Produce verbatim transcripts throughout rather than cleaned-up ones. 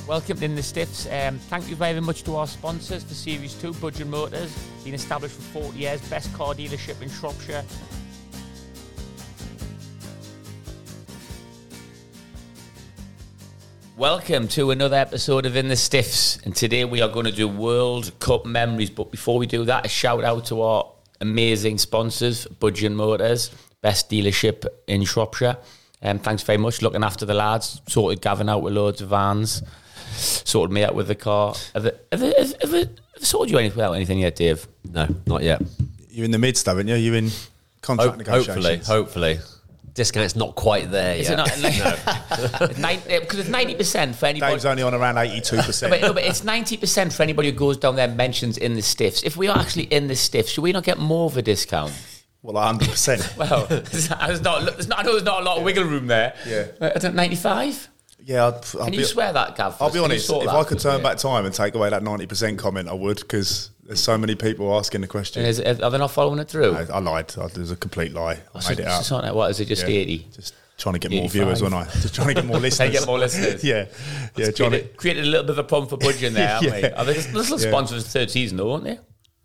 Welcome to In the Stiffs. Um, thank you very much to our sponsors for Series two, Budge and Motors. Been established for forty years, best car dealership in Shropshire. Welcome to another episode of In the Stiffs. And today we are going to do World Cup memories. But before we do that, a shout out to our amazing sponsors, Budge and Motors, best dealership in Shropshire. Um, thanks very much, looking after the lads. Sorted Gavin out with loads of vans. Sorted me out with the car. Have they, have they, have they, have they sorted you anything, anything yet, Dave? No, not yet. You're in the midst, haven't you? You're in contract Ho- negotiations. Hopefully, hopefully. Discount's not quite there Is yet. it not? Because no. it's ninety percent for anybody. Dave's only on around eighty-two percent. But, no, but it's ninety percent for anybody who goes down there and mentions In the Stiffs. If we are actually in the Stiffs, should we not get more of a discount? Well, one hundred percent. Well, there's not, there's not, there's not, I know there's not a lot of wiggle room there. Yeah. I don't ninety-five? Yeah, I'll, I'll Can be, you swear that, Gav? I'll be Can you honest, sort if that I could for turn me? back time and take away that ninety percent comment, I would, because there's so many people asking the question. Is, are they not following it through? I, I lied. I, there's a complete lie. I So- made it up. so it's not- what, is it just Yeah. eighty? Just trying to get more eighty-five. viewers, wasn't I? Just trying to get more Trying listeners. to get more listeners. yeah. Yeah, trying to... Created, created a little bit of a problem for Budge in there, haven't we? Yeah. Are they just little Yeah. sponsors for the third season, though, aren't they?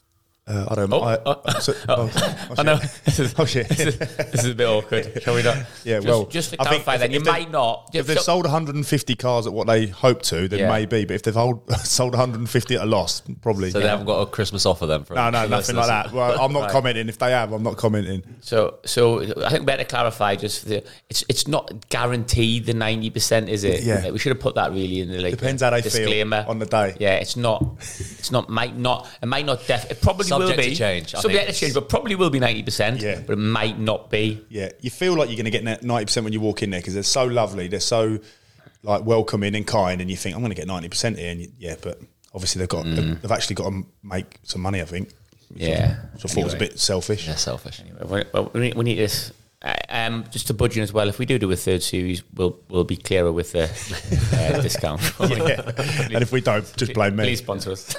Uh, I don't Oh, I, oh, so, oh. oh, I know. shit. This is, Oh, shit. This is, this is a bit awkward. Shall we not? Yeah, just, well, just to I think clarify, if- then you if they- might not. If they've so- sold one hundred fifty cars at what they hope to, then Yeah. maybe. But if they've hold, sold one hundred fifty at a loss, probably. So they haven't got a Christmas offer then? For No, no, for nothing listeners? like that. Well, I'm not Right. commenting. If they have, I'm not commenting. So, so I think better clarify. Just the, it's it's not guaranteed the ninety percent, is it? Yeah. Like, we should have put that really in the like Depends how they disclaimer feel on the day. Yeah, it's not. It's not. Might not. It might not. Def, it probably Subject will to be change, I Subject think. to change, but probably will be ninety percent. Yeah. But it might not be. Yeah, you feel like you're going to get ninety percent when you walk in there because they're so lovely. They're so like welcoming and kind, and you think I'm going to get ninety percent here. And you, yeah, but obviously they've got Mm. they've actually got to make some money. I think. Yeah. So I thought it was a Anyway. bit selfish. Yeah, selfish. Well, well, we need, we need this. Uh, um, just to budge in as well. If we do do a third series, we'll we'll be clearer with the uh, discount. Yeah. And if we don't, just blame me. Please sponsor us.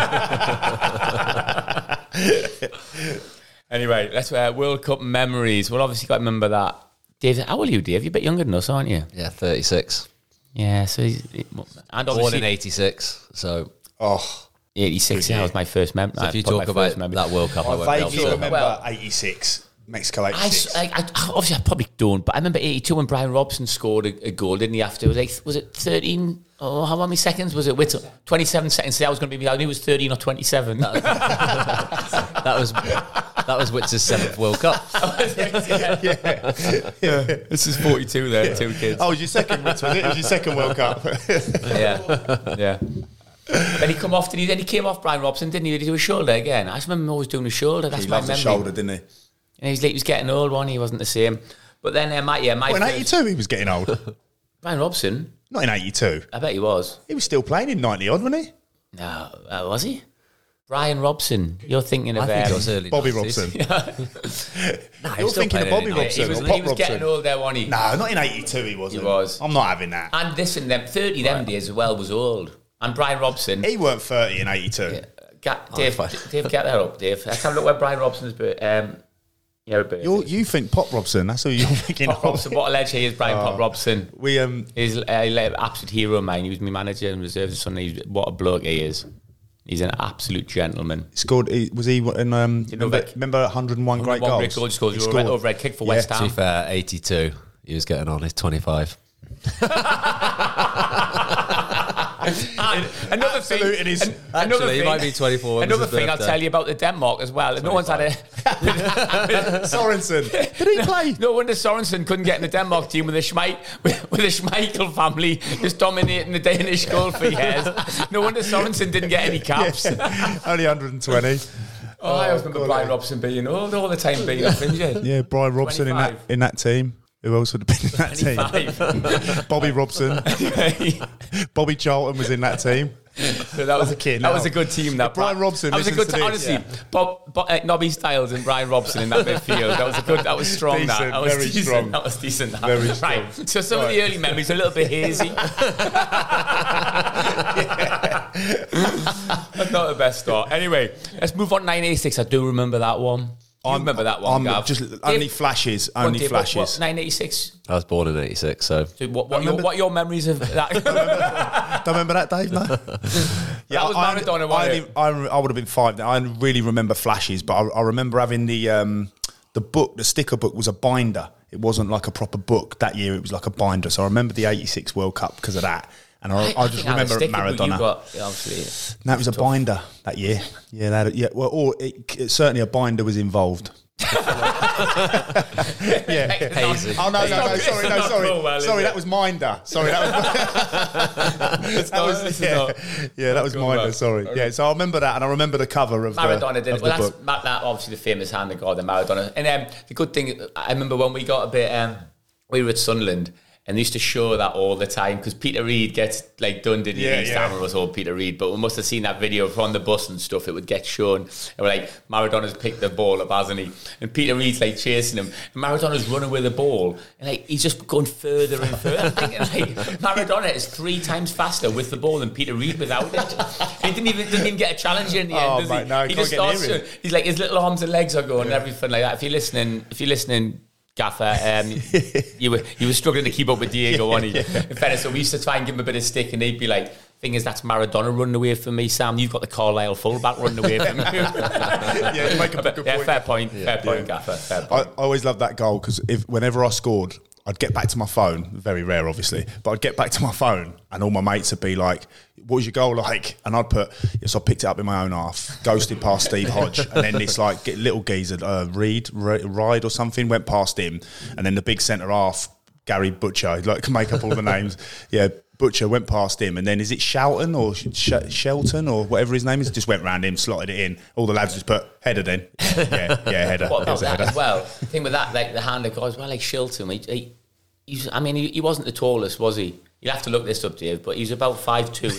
Anyway, let's uh, World Cup memories. We'll obviously got to remember that. Dave, how old are you, Dave? You're a bit younger than us, aren't you? Yeah, thirty-six. Yeah. So he's, and Born obviously in eighty-six. So, Oh, eighty-six. Yeah, that was my first memory. so if you talk about that World Cup, I, I won't be able vaguely to. remember Well- eighty-six, Mexico I, eighty-six. I, I, obviously, I probably don't, but I remember eighty-two when Brian Robson scored a, a goal, didn't he? After was it, was it thirteen? Oh, how many seconds was it? With twenty-seven seconds. So that was going to be. I knew it was thirteen or twenty-seven. That was that was Witz's seventh World Cup. yeah. yeah. This is forty-two there, two kids. Oh, it was your second, was it? It was your second World Cup. Yeah, yeah. Then he come off. Did he? Then he came off Brian Robson, didn't he? Did he do his shoulder again? I just remember him always doing his shoulder. That's He my loves the memory. shoulder, didn't he? And he was, like, he was getting old. One, he wasn't the same. But then, uh, my yeah, my Oh, in first- eighty-two, he was getting old. Brian Robson. Not in eighty-two. I bet he was. He was still playing in ninety odd, wasn't he? No, uh, was he? Brian Robson. You're thinking of I think um, it was early Bobby nineties. Robson. Nah, he You're was still thinking of playing Bobby early Robson. he was, or he Pop was Robson. getting old there, wasn't he? No, not in eighty-two he wasn't. He was. I'm not having that. And listen, them thirty them days as well was old. And Brian Robson. He weren't thirty in eighty-two. Ga- Dave, fine. Dave, get that up, Dave. Let's have a look where Brian Robson's birth. Um, yeah, birth. You're, you think Pop Robson, that's who you're thinking Pop of. Robson. What a legend he is, Brian Oh. Pop Robson. We, um, He's uh, an absolute hero of mine. He was my manager and reserves son. He's, what a bloke he is. He's an absolute gentleman. scored, he, was he in, um, You know, remember, Vic- remember one hundred and one great One goals? great goal, he scored. He He scored. overhead kick for Yeah. West To Ham. be fair, eighty-two, he was getting on. He's twenty-five. And another Absolute thing, in his- an- another Actually, he thing, might be twenty-four. when it Another was his thing I'll birthday. tell you about the Denmark as well. No one's had a. Sorensen. Did he play? No wonder Sorensen couldn't get in the Denmark team with the Schmeich, with, with the Schmeichel family just dominating the Danish goal for years. No wonder Sorensen didn't get any caps. Yeah. Only one hundred and twenty. Oh, I always remember God, Brian yeah. Robson being old all the time, being off injured. Yeah, Brian Robson in that twenty-five. in that team. Who else would have been in that team? Five. Bobby Robson. Bobby Charlton was in that team. So that was a kid That now. was a good team. That If Brian Robson That was a listens good. to T- this, honestly, yeah. Bob, Bob uh, Nobby Styles and Brian Robson in that midfield. That was a good. That was strong. that. Decent, that was very decent. strong. That was decent. That. Very Right. strong. So some of the early memories are a little bit hazy. That's not the best start. Anyway, let's move on. nine eighty-six. I do remember that one. You remember that one, I'm Gav? just Dave, only flashes, what, only Dave, flashes. What, what, nineteen eighty-six? I was born in eighty-six, so... So what, what, your, what are your memories of that? Don't remember that, Dave? No. Yeah, That was I, Maradona, I, wasn't I, I, I would have been five. Then. I really remember flashes, but I, I remember having the um, the book, the sticker book was a binder. It wasn't like a proper book. That year it was like a binder. So I remember the eighty-six World Cup because of that. And I, I, I just think remember sticker, but Maradona. You got, yeah, obviously, that was a binder that year. Yeah, that, yeah. Well, or it, it, certainly a binder was involved. yeah. Hazy. Oh no, no, no! It's Sorry, no, not sorry, cool, man, sorry. is That it? was Minder. Sorry, that was. that was yeah, yeah, that was cool, Minder. man. Sorry, yeah. So I remember that, and I remember the cover of Maradona the, did of it. Well, the that's book. Ma- that obviously the famous hand of God, the Maradona. And um, the good thing, I remember when we got a bit, um, we were at Sunderland. And they used to show that all the time because Peter Reid gets like done, did he? Yeah, East yeah. Ham was all Peter Reid, but we must have seen that video from the bus and stuff. It would get shown. And we're like, Maradona's picked the ball up, hasn't he? And Peter Reid's like chasing him. And Maradona's running with the ball, and like he's just going further and further. I'm thinking like Maradona is three times faster with the ball than Peter Reid without it. He didn't even didn't even get a challenge in the end, Oh, does mate, he? no, he can't just get starts. near him. To, he's like his little arms and legs are going and everything like that. If you're listening, if you're listening. Gaffer, um, you were you were struggling to keep up with Diego, wasn't he? In fairness, so we used to try and give him a bit of stick, and he'd be like, "Thing is, that's Maradona running away from me, Sam. You've got the Carlisle fullback running away from you." Yeah, you make a But, good yeah, point. fair point, fair point, Gaffer. Fair I, point. I always loved that goal because if whenever I scored, I'd get back to my phone. Very rare, obviously, but I'd get back to my phone, and all my mates would be like, "What was your goal like?" And I'd put, yes, I picked it up in my own half, ghosted past Steve Hodge, and then this like get little geezer, uh, Reed, Re- Ride or something, went past him, and then the big centre half, Gary Butcher, he'd like make up all the names, yeah. Butcher went past him, and then is it Shelton or Sh- Shelton or whatever his name is? Just went round him, slotted it in. All the lads just put header then. Yeah, yeah, header. What It about was a that header. as well? The thing with that, like the hand of God as well, like Shilton. He, he, he's, I mean, he, he wasn't the tallest, was he? You'll have to look this up, Dave, but he's about five two.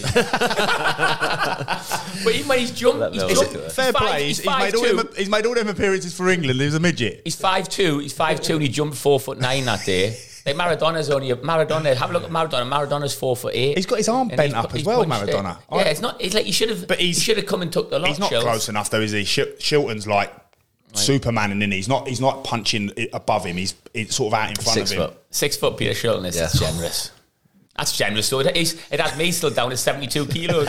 But even when he's jumped, he's Is jumped. it Fair he's five, play. He's, He's, he's made all five two. them, he's made all them appearances for England. He was a midget. He's five two. He's five two, and he jumped four foot nine that day. Like Maradona's only a Maradona. Have a look at Maradona. Maradona's four foot eight. He's got his arm And bent he's up pu- as he's well, punched it. Maradona. Yeah, I- it's not. It's like he should have. But he's- he should have come and took the lot. He's not Shills. close enough though, is he? Shil- Shilton's like Superman, and then he's not. He's not punching it above him. He's, he's sort of out in front Six of him. foot. Six foot Peter Shilton is Yeah. generous. That's generous. So it, is, it has me still down to seventy-two kilos.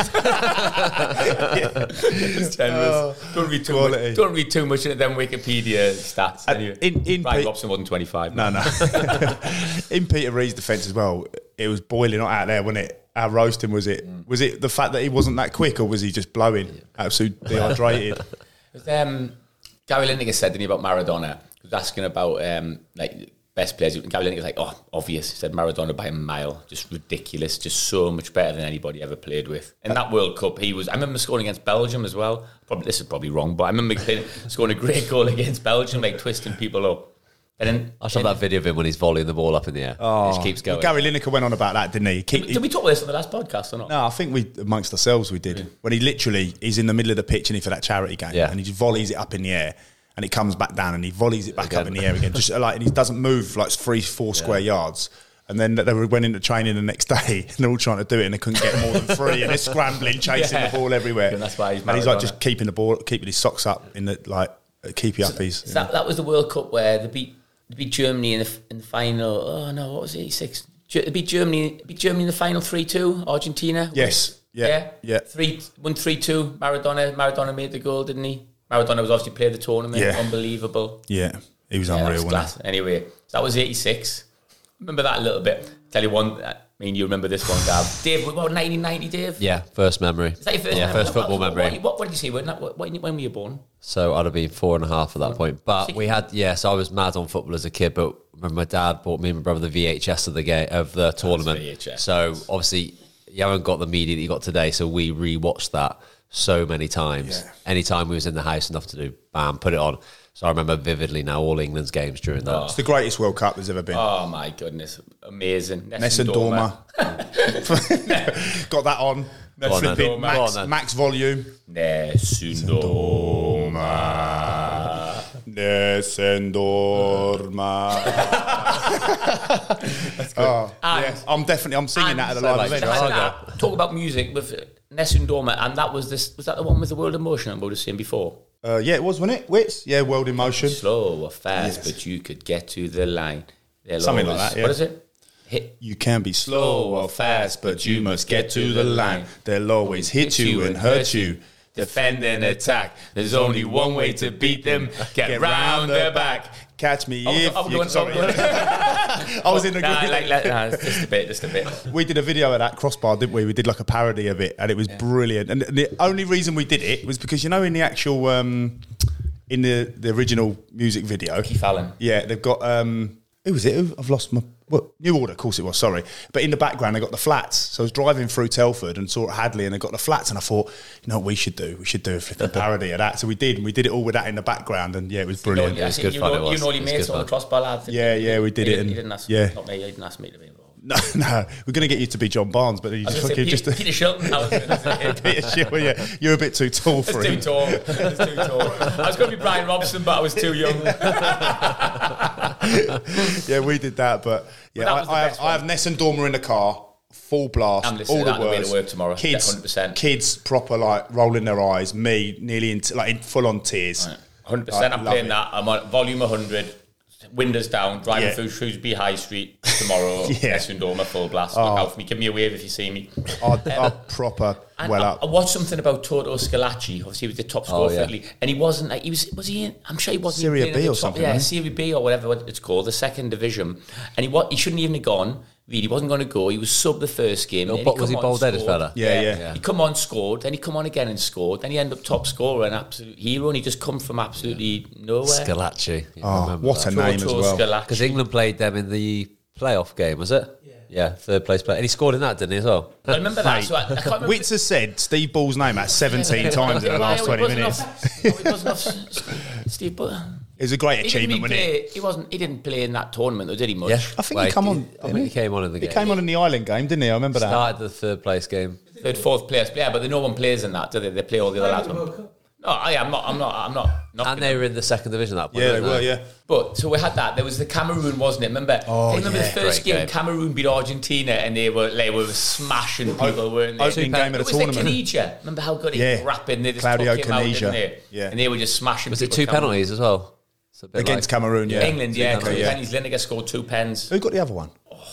It's generous. don't read too quality. much. Don't read too much into them Wikipedia stats. Uh, Anyway, in- in Brian Pe- Robson wasn't twenty-five. No, no. In Peter Reid's defence as well, it was boiling hot out there, wasn't it? How roasting was it? Was it the fact that he wasn't that quick, or was he just blowing, absolutely dehydrated? Um, Gary Lineker said, didn't he, about Maradona? He was asking about um, like best players. Gary Lineker's like, oh, obvious. He said Maradona by a mile, just ridiculous, just so much better than anybody ever played with. In that World Cup, he was. I remember scoring against Belgium as well. Probably this is probably wrong, but I remember playing, scoring a great goal against Belgium, like twisting people up. And then I saw that video of him when he's volleying the ball up in the air. Oh, He just keeps going. Gary Lineker went on about that, didn't he? Keep, Did we talk about this on the last podcast or not? No, I think we amongst ourselves we did. When he literally he's in the middle of the pitch and he for that charity game, Yeah. and he just volleys it up in the air, and it comes back down, and he volleys it back Again. up in the air again, just like, and he doesn't move like three, four square yards. And then they went into training the next day, and they're all trying to do it, and they couldn't get more than three, and they're scrambling, chasing Yeah. the ball everywhere. And that's why he's and he's like Maradona. just keeping the ball, keeping his socks up in the like keepy uppies. So that, that was the World Cup where they beat they beat Germany in the in the final. Oh no, what was it? Six. They beat Germany. Beat Germany in the final three two. Argentina. Yes. Yeah. Yeah. Three one three two. Maradona. Maradona made the goal, didn't he? Maradona was obviously played the tournament. Yeah. Unbelievable. Yeah, he was Yeah, that unreal. was wasn't class. Anyway, so that was eighty-six. Remember that a little bit. Tell you one. I mean, you remember this one, Gav. Dave, what about nineteen ninety, Dave? Yeah, first memory. Is that your first yeah, memory? first football what, memory. What, what, what did you say? When, what, when, when were you born? So I'd have been four and a half at that point. But we had, yeah, so I was mad on football as a kid, but remember my dad bought me and my brother the V H S of the game, of the tournament. V H S. So obviously you haven't got the media that you got today, so we re-watched that so many times. Yeah. Anytime we was in the house, enough to do, bam, put it on. So I remember vividly now all England's games during that. It's the greatest World Cup there's ever been. Oh my goodness, amazing! Nessun Dorma. Got that on. Go on then. Flipping Go on max, then. max volume. Nessun Dorma. Nessun Dorma. That's good. Oh, And- yeah. I'm definitely I'm singing that at a so live like event. Chicago. And that, talk about music with Nessun Dorma, and that was this. Was that the one with the World of Motion that we were saying before? Uh, yeah, it was, wasn't it? Wits? Yeah, World in Motion. Slow or fast, Yes. but you could get to the line. They'll Something like always- that, yeah. What is it? Hit. You can be slow or fast, but you must get to the line. They'll always hit you and hurt you. Defend and attack. There's only one way to beat them. Get, round their back. Catch me Oh, if I'm you... going- Sorry. I was in the Nah, group. like, like, nah, it's just a bit, just a bit. We did a video of that crossbar, didn't we? We did like a parody of it, and it was brilliant. And the only reason we did it was because, you know, in the actual, um, in the, the original music video, Keith Allen. yeah, they've got um, who was it? Who- I've lost my well, New Order, of course it was. Sorry, but in the background they got the flats. So I was driving through Telford and saw Hadley, and they got the flats, and I thought, you know what we should do? We should do a flipping parody of that. So we did, and we did it all with that in the background, and yeah, it was brilliant. Yeah, I was think good you fun, know, it was. You know, It he was made good some fun. crossbar lads. didn't Yeah, he? yeah, we did he it, Didn't, and- he didn't ask yeah. not me. He didn't ask me to be involved. No, no, we're going to get you to be John Barnes, but you I just was fucking gonna say, just. Peter, Peter Shilton. I was gonna say. Peter Shilton, yeah, you're a bit too tall for It's too him. tall. It's too tall. I was going to be Brian Robson, but I was too young. Yeah, we did that, but yeah, that I, was the I, have, best I have Ness and Dormer in the car, full blast, I'm listening all to the that on the way words. to work tomorrow, Kids, yeah, one hundred percent. kids, proper like rolling their eyes. Me, nearly in t- like in full on tears. one hundred percent. I I'm love playing it. that. I'm on volume one hundred. Windows down, driving Yeah. through Shrewsbury High Street tomorrow. Yeah. Essendon, full blast. Look out for me. Give me a wave if you see me. Are, are proper And well I, up. I watched something about Toto Scalacci. Obviously, he was the top scorer Oh, for yeah. Italy, and he wasn't like he was. Was he in? I'm sure he wasn't. Serie even B playing at or the top, something, Yeah, wasn't Serie B or whatever what it's called, the second division. And he what he shouldn't even have gone. Really, he wasn't going to go. He was sub the first game. No, then but was come he on, bald-headed scored. fella? Yeah, yeah. Yeah. He come on, scored. Then he come on again and scored. Then he ended up top scorer, an absolute hero. And he just come from absolutely nowhere. Scalacci. Yeah, Oh, remember what that. a name as Toto well. Scalacci. Because England played them in the playoff game, was it? Yeah. Yeah, third place player. And he scored in that, didn't he, as well? I remember that. Mate, So I, I can't remember. Witz has said Steve Ball's name at seventeen times in the last Oh, twenty it wasn't minutes. off- oh, it wasn't off Steve Butter. It was a great He didn't achievement, really wasn't play. it? He wasn't. He didn't play in that tournament, though, did he? Much. Yeah. I think Well, he come on. I think he came on in the He game. came on in the Ireland game, didn't he? I remember that. Started the third place game. Third, fourth place. Yeah, but no one plays in that, do they? They play all the other lads. No, I, I'm not. I'm not. I'm not. knocking And they were in the second division at that point. Yeah, they weren't were. Yeah. But so we had that. There was the Cameroon, wasn't it? Remember? Oh, I remember yeah. the first Great game, game. Cameroon beat Argentina, and they were they were smashing people, weren't they? Opening game of It the was like tournament. Canija. Remember how good he Yeah. rapping? They just Claudio took him out, Canija. didn't they? Yeah. And they were just smashing. Was it people, two Cameroon. penalties as well? It's a bit Against like- Cameroon, yeah. England, yeah, Okay, two yeah. pennies. Lineker scored two pens. Who got the other one?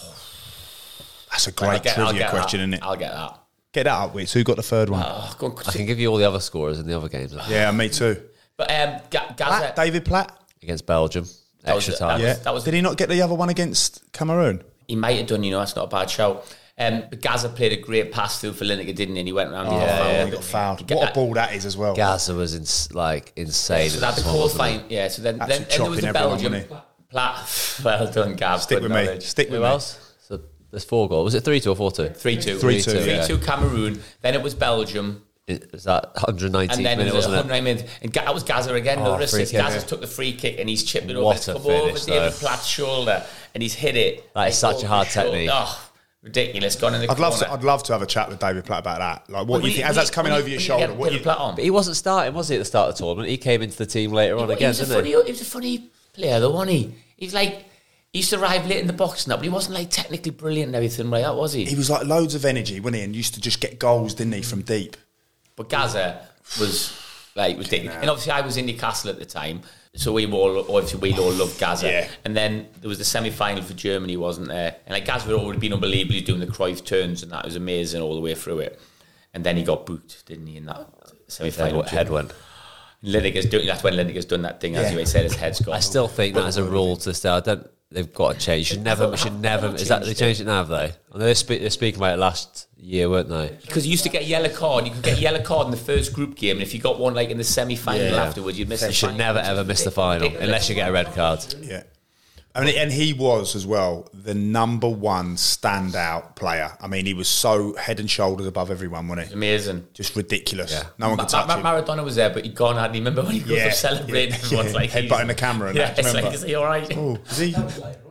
That's a great I'll get, I'll trivia get question, that. isn't it? I'll get that. Get that up, Witz. Who got the third one? Oh, go on, I can give you all the other scores in the other games. Yeah, me too. But um, Ga- Gaza. Platt, David Platt. Against Belgium. That was Extra it, time. that Yeah. was- that was- Did he not get the other one against Cameroon? He might have done, you know, that's not a bad shout. Um, but Gaza played a great pass through for Lineker, didn't he? And he went round. Oh, he got fouled, he didn't got fouled. Get What a that- ball that is as well. Gaza was ins- like insane. So in that's the this one, wasn't qualifying. it? Yeah. So then, then Absolute and there was chopping the everyone, Belgium. wasn't Platt. Well done, Gav. Stick Good with me. knowledge. Stick with Who me. else? So there's four goals. Was it three two or four two? Three two. Three two, Three yeah. two Cameroon. Then it was Belgium. It was that one hundred nineteenth And then minute, it was wasn't it? one hundred minutes. And Ga- that was Gaza again. Oh, Another free assist. kick, Gaza's yeah. took the free kick and he's chipped it over. What It's a come over finish, David though. Platt's shoulder and he's hit it. That is such a hard over the shoulder. technique. Oh, ridiculous. Gone in the I'd corner. love to. I'd love to have a chat with David Platt about that. Like, what When you he- think when as that's he- coming when over he- your when shoulder? you get What David you, Platt on. But he wasn't starting, was he, at the start of the tournament? He came into the team later on He again, was a didn't funny, he? he was a funny player, though, wasn't he? He's like, he used to arrive late in the box now, but he wasn't like technically brilliant and everything like that, was he? he was like loads of energy, wasn't he? And used to just get goals, didn't he, from deep? But Gaza was like ridiculous. And obviously, I was in Newcastle at the time, so we all obviously we all loved Gaza. Yeah. And then there was the semi final for Germany, wasn't there? And like Gaza had already been unbelievable. He was doing the Cruyff turns, and that was amazing all the way through it. And then he got booked, didn't he? In that semi final, Head, head went. Lineker's doing. That's when Lineker's done that thing, as Yeah. you said, his head's gone. I still think that is a rule to this day. I don't. They've got to change. You should never. Should never. Is that they changed it now? Have they? I know they speak. They're speaking about it last year, weren't they? Because you used to get a yellow card. You could get a yellow card in the first group game, and if you got one like in the semi-final Yeah. afterwards, you'd miss the You should final. never ever miss the final unless you get a red card. Yeah. I mean, and he was as well the number one standout player. I mean, he was so head and shoulders above everyone, wasn't he? Amazing. Just ridiculous. Yeah. No one Ma- could touch Ma- him. Maradona was there, but he'd gone. Hadn't he? Remember when he goes Yeah, up celebrating? yeah, Everyone's yeah. like Headbutting he's- the camera and yeah, that, it's remember? like, is he all right? Oh, is he?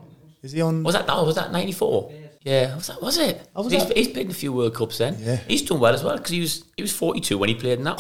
Is he on? Was that oh, was that ninety-four? Yeah, was that was it? Oh, was he's, that- he's played in a few World Cups then. Yeah. He's done well as well because he was he was forty-two when he played in that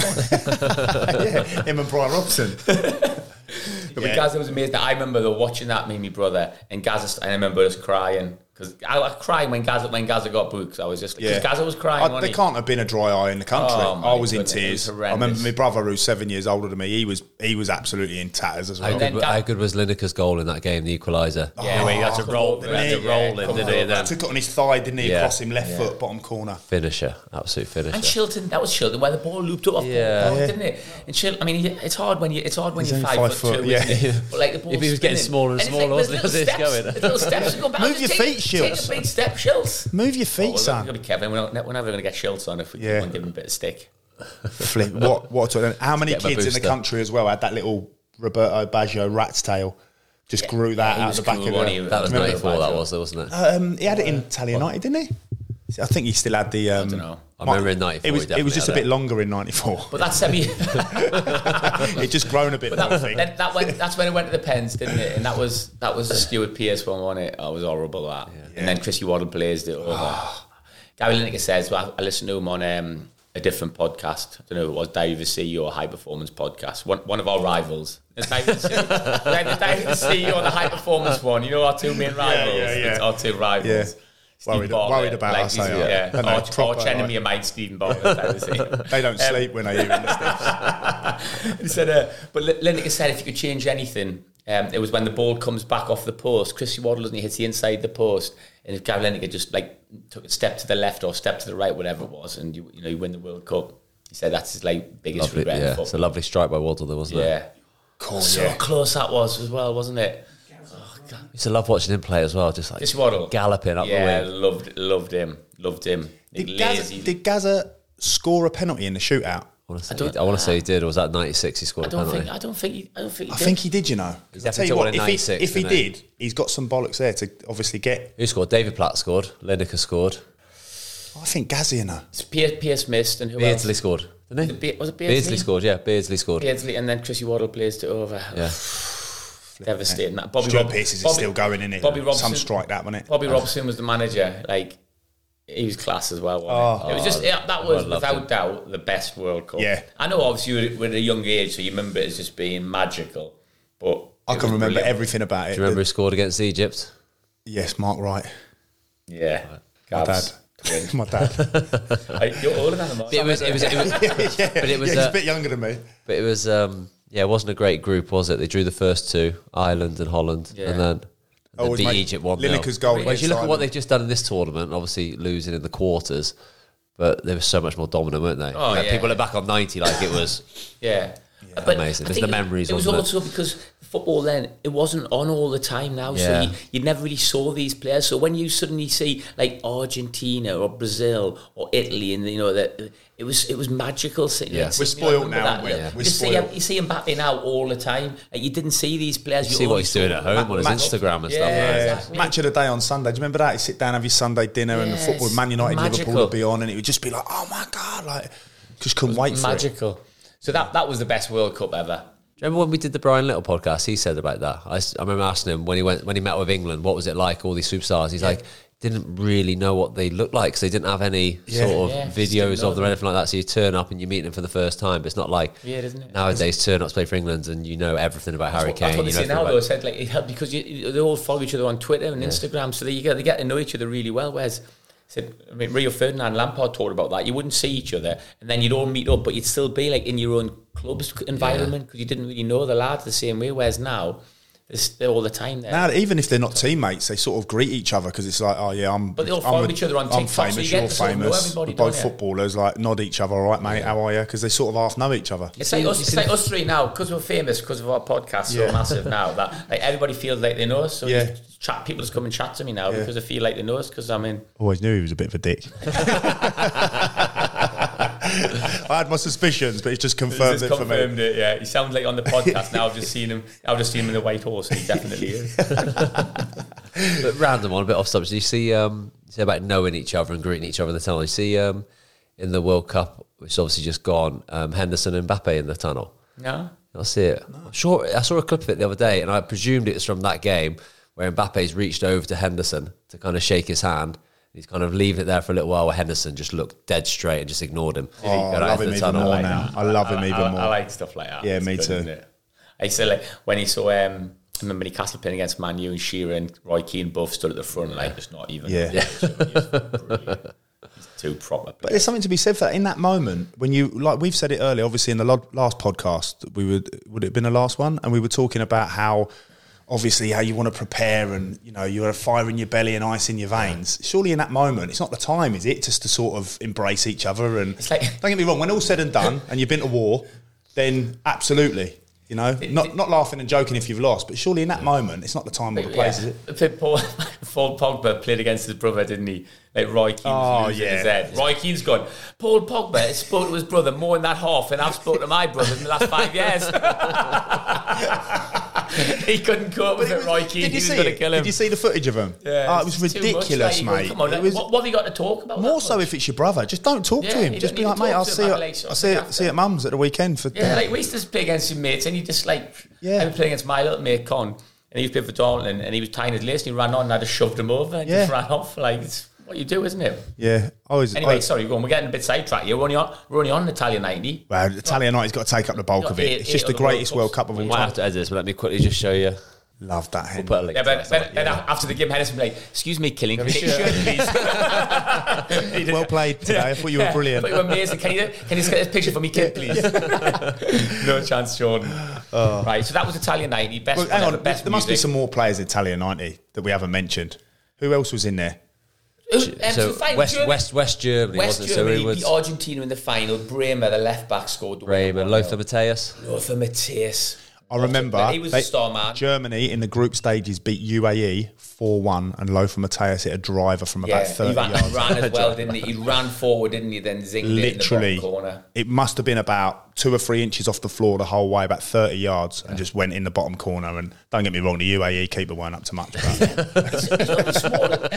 one. Yeah, him and Brian Robson. But Yeah. Gaza was amazing. I remember though watching that, me and my brother, and Gaza, and I remember us crying Because I was crying when Gaza when Gaza got booked. I was just because Yeah. Gaza was crying. I, wasn't there he? can't have been a dry eye in the country. Oh, my I was in goodness, it was tears. I horrendous. remember my brother, who's seven years older than me, he was he was absolutely in tatters as well. How then good, Ga- how good was Lineker's goal in that game, the equaliser? Yeah, where he had to come roll, on, he had to yeah, roll yeah, in, come didn't on. he? He Then took it on his thigh, didn't he? Yeah. Across him, left Yeah. foot, bottom corner. finisher, absolute finisher. And Shilton, that was Shilton, where the ball looped up off Yeah. the ball, Yeah. didn't it? And Shilton, I mean, he- it's hard when you it's hard when He's you're only five, five foot, foot, two, yeah. isn't it? But like the ball's If he was getting spinning. smaller and it's smaller, like, wasn't there's he, as little it's steps, going? there's little steps to go back. Move Just your take- feet, Shilts. Take a big step, Shilts. Move your feet, Oh, we're son. going to be Kevin. We're, not, we're never going to get Shilts on if we Yeah. yeah. give him a bit of stick. Flip. What? What? How many Get him a kids in the booster. country as well had that little Roberto Baggio rat's tail? Just Yeah. grew that Yeah, he out was the back cool, of wasn't he? the. That was Remember ninety-four, that Baggio? was, wasn't it? Um, he had it in Italianate, didn't he? I think he still had the. Um, I don't know. I remember in ninety-four, It was. he It was definitely just a had bit it. longer in ninety-four. But that's semi. It just grown a bit more. I that, think. then that went, that's when it went to the Pens, didn't it? And that was that was the Stuart Pearce one, wasn't it? Oh, it was horrible that. And then Chrissy Waddle blazed it over. Gary Lineker says, well, I listened to him on um, a different podcast. I don't know if it was Dave the C E O or High Performance Podcast. One, one of our rivals. It's Dave the C E O, Dave the C E O on the High Performance one. You know our two main rivals. yeah, yeah. It's our two rivals. Yeah. Steve Worried- Bartlett, worried about us, he's- they are. Yeah, And they're arch, proper, arch enemy like- of mine, Stephen Bartlett. I would say. They don't Um, sleep when they hear in the sticks. He said, uh, but L- Lineker said if you could change anything, um, it was when the ball comes back off the post. Chrissy Waddle doesn't he hits the inside the post, and if Gary Lineker just like took a step to the left or step to the right, whatever it was, and you you know you win the World Cup. He said that's his like biggest Lovely, regret. in yeah, football. it's a lovely strike by Waddle, though, wasn't it? Yeah, Cool, so yeah. close that was as well, wasn't it? I used to love watching him play as well, just like Chrissy Waddle galloping up yeah, the wing. loved loved him, loved him. Did Lazy. Gaza, did Gaza score a penalty in the shootout? I want to say, don't- he, I want to say he did, or was that ninety-six he scored I a don't penalty? think I don't think he, I don't think he I did. think he did, you know. He's I'll tell definitely you what, told in if he, ninety-six, if he didn't he? did, he's got some bollocks there to obviously get. Who scored? David Platt scored. Lineker scored. I think Gaza, you know. Pierce, Pierce missed, and who Beardsley else? scored, didn't he? Be- was it Beardsley? Beardsley scored, yeah. Beardsley scored. Beardsley, and then Chrissy Waddle blazed it over. Yeah. Devastating. That Bobby Stuart Rob- Pearce is Bobby- still going, isn't it? Bobby Robson, Some strike that, wasn't it? Bobby Robson was the manager. Like he was class as well. Wasn't Oh. it? It was just yeah, that I was loved without him. doubt the best World Cup. Yeah. I know. Obviously, you were, were at a young age, so you remember it as just being magical. But I it can was remember brilliant. everything about it. Do you remember who scored against Egypt? Yes, Mark Wright. Yeah, My dad. Gavs. My dad. Like, you're older than him. It was, it was, it was, yeah, but it was, yeah, he's uh, a bit younger than me. but it was, um, yeah, it wasn't a great group, was it? They drew the first two, Ireland and Holland, Yeah. and then, Oh, then it was beat mate- Egypt one nil. Lineker's goal Well, if you against look at what Ireland. they've just done in this tournament, obviously losing in the quarters, but they were so much more dominant, weren't they? Oh, Like, yeah. People look back on ninety like it was. Yeah. But Amazing. I There's think the memories, It was wasn't it? also because football then, it wasn't on all the time now. Yeah. So you, you never really saw these players. So when you suddenly see like Argentina or Brazil or Italy, and you know that it was it was magical. Seeing, Yeah. like, We're seeing, you know, spoiled remember now, that? aren't we? Like, Yeah. you We're just see spoiled. him, you see Mbappe now all the time. Like, you didn't see these players. You You see what only he's doing saw at home them on his back- Instagram and stuff. Yeah, like that. exactly. Match of the day on Sunday. Do you remember that? You sit down, have your Sunday dinner, and the Yes, football, Man United, magical. Liverpool would be on, and it would just be like, oh my God, like, just couldn't wait for it. Magical. So that that was the best World Cup ever. Do you remember when we did the Brian Little podcast? He said about that. I, s- I remember asking him when he went when he met with England, what was it like? All these superstars. He's like, didn't really know what they looked like because they didn't have any Yeah. sort of Yeah, just didn't videos know of them or anything like that. So you turn up and you meet them for the first time. But it's not like Weird, isn't it? nowadays turn up to play for England and you know everything about Harry That's Kane. what they you know say everything now, about- though. Said like it helped because you, they all follow each other on Twitter and Instagram, so they you get they get to know each other really well. Whereas, said I mean, Rio Ferdinand, and Lampard talked about that. You wouldn't see each other, and then you'd all meet up, but you'd still be like in your own club's environment because you didn't really know the lads the same way. Whereas now, it's, they're all the time there. Now, even if they're not teammates, they sort of greet each other because it's like, oh yeah, I'm. But they all I'm follow a- each other on I'm TikTok, so famous, you get you're to sort of know famous. everybody, We're both don't you? footballers, like nod each other. All right, mate, how are you? Because they sort of half know each other. It's like us, it's like us three now because we're famous because of our podcast so Yeah. massive now that like everybody feels like they know us. So Yeah. just chat, people just come and chat to me now Yeah. because they feel like they know us because I mean. Always knew he was a bit of a dick. I had my suspicions, but it's just confirmed Just it for me. confirmed it, yeah. He sounds like on the podcast now. I've just seen him. I've just seen him in the White Horse, and he definitely is. But random one, a bit off subject. You see, um, you say about knowing each other and greeting each other in the tunnel. You see, um, in the World Cup, which is obviously just gone, um, Henderson and Mbappe in the tunnel. No, I see it. I'm sure I saw a clip of it the other day, and I presumed it was from that game where Mbappe's reached over to Henderson to kind of shake his hand. He's kind of leaving it there for a little while, where Henderson just looked dead straight and just ignored him. Oh, I Got out love of him the even tunnel. more like now. that. I love him I, even I, more. I like stuff like that. Yeah, It's me good, too. isn't it? I used to like when he saw um, I remember Newcastle playing against Man U and Shearer and Roy Keane both stood at the front, like it's not even. Yeah. yeah. He's too proper. But there's something to be said for that. In that moment, when you, like we've said it earlier, obviously in the lo- last podcast, we would, would it have been the last one? And we were talking about how, obviously, how you want to prepare and, you know, you have fire in your belly and ice in your veins. Surely in that moment, it's not the time, is it? Just to sort of embrace each other. And It's like- don't get me wrong, when all's said and done and you've been to war, then absolutely. You know, not not laughing and joking if you've lost, but surely in that moment, it's not the time or the place, Yeah. is it? Paul, Paul Pogba played against his brother, didn't he? Like Roy Keane was Oh, losing yeah. his head. Roy Keane's gone, Paul Pogba has spoken to his brother more in that half than I've spoken to my brother in the last five years. He couldn't cope with it, Roy Keane. Did He you was see going to it? kill him. Did you see the footage of him? Yeah, Oh, it was it's too much, ridiculous, like, you go, mate. Come on, It was, what, what have you got to talk about? more that so much? if it's your brother. Just don't talk to Yeah, him. you Just don't be need like, to mate, talk I'll to see him, you. have a like, sort I'll of see look it. See after. at mum's at the weekend for. Yeah, like we used to play against your mates, and you just like Yeah. I was playing against my little mate Con, and he was playing for Dartland, and he was tying his lace, and he ran on, and I just shoved him over, and Yeah. just ran off. Like it's what you do, isn't it? Yeah, I was. Anyway, I, sorry, go on. We're getting a bit sidetracked here. We're only on, we're only on an Italian ninety. well, Italian United's got to take up the bulk Got of it. eight- It's just eight the of the World greatest World Cup of We all might time. have to edit this, but let me quickly just show you. Love that. Hen. Put a link Yeah, to but, that but, somewhere. then after the game, Henderson be like, "Excuse me, Killing, can you take sure? your shirt, please?" Well played today. I thought you were Yeah, brilliant. I thought you were amazing. Can you can you just get this picture for me, kid, please? No chance, Jordan. Right, so that was Italian ninety. Best. Well, hang whatever, on, best there must be music. some more players in Italian ninety that we haven't mentioned. Who else was in there? Who- um, So fine, West, Germany- West West Germany, West wasn't it? Germany So it was beat Argentina in the final. Bremer, the left back, scored the Bremer, winner. Lothar Matthäus. Lothar Matthäus. I remember He was they- a star man. Germany in the group stages beat U A E four one, and Lothar Matthäus hit a driver from Yeah, about he thirty ran, yards. he ran as well, didn't he? He ran forward, didn't he? Then zinged Literally, it in the bottom corner. it must have been about two or three inches off the floor the whole way, about thirty yards, and just went in the bottom corner. And don't get me wrong, the U A E keeper weren't up to much. But He's only small.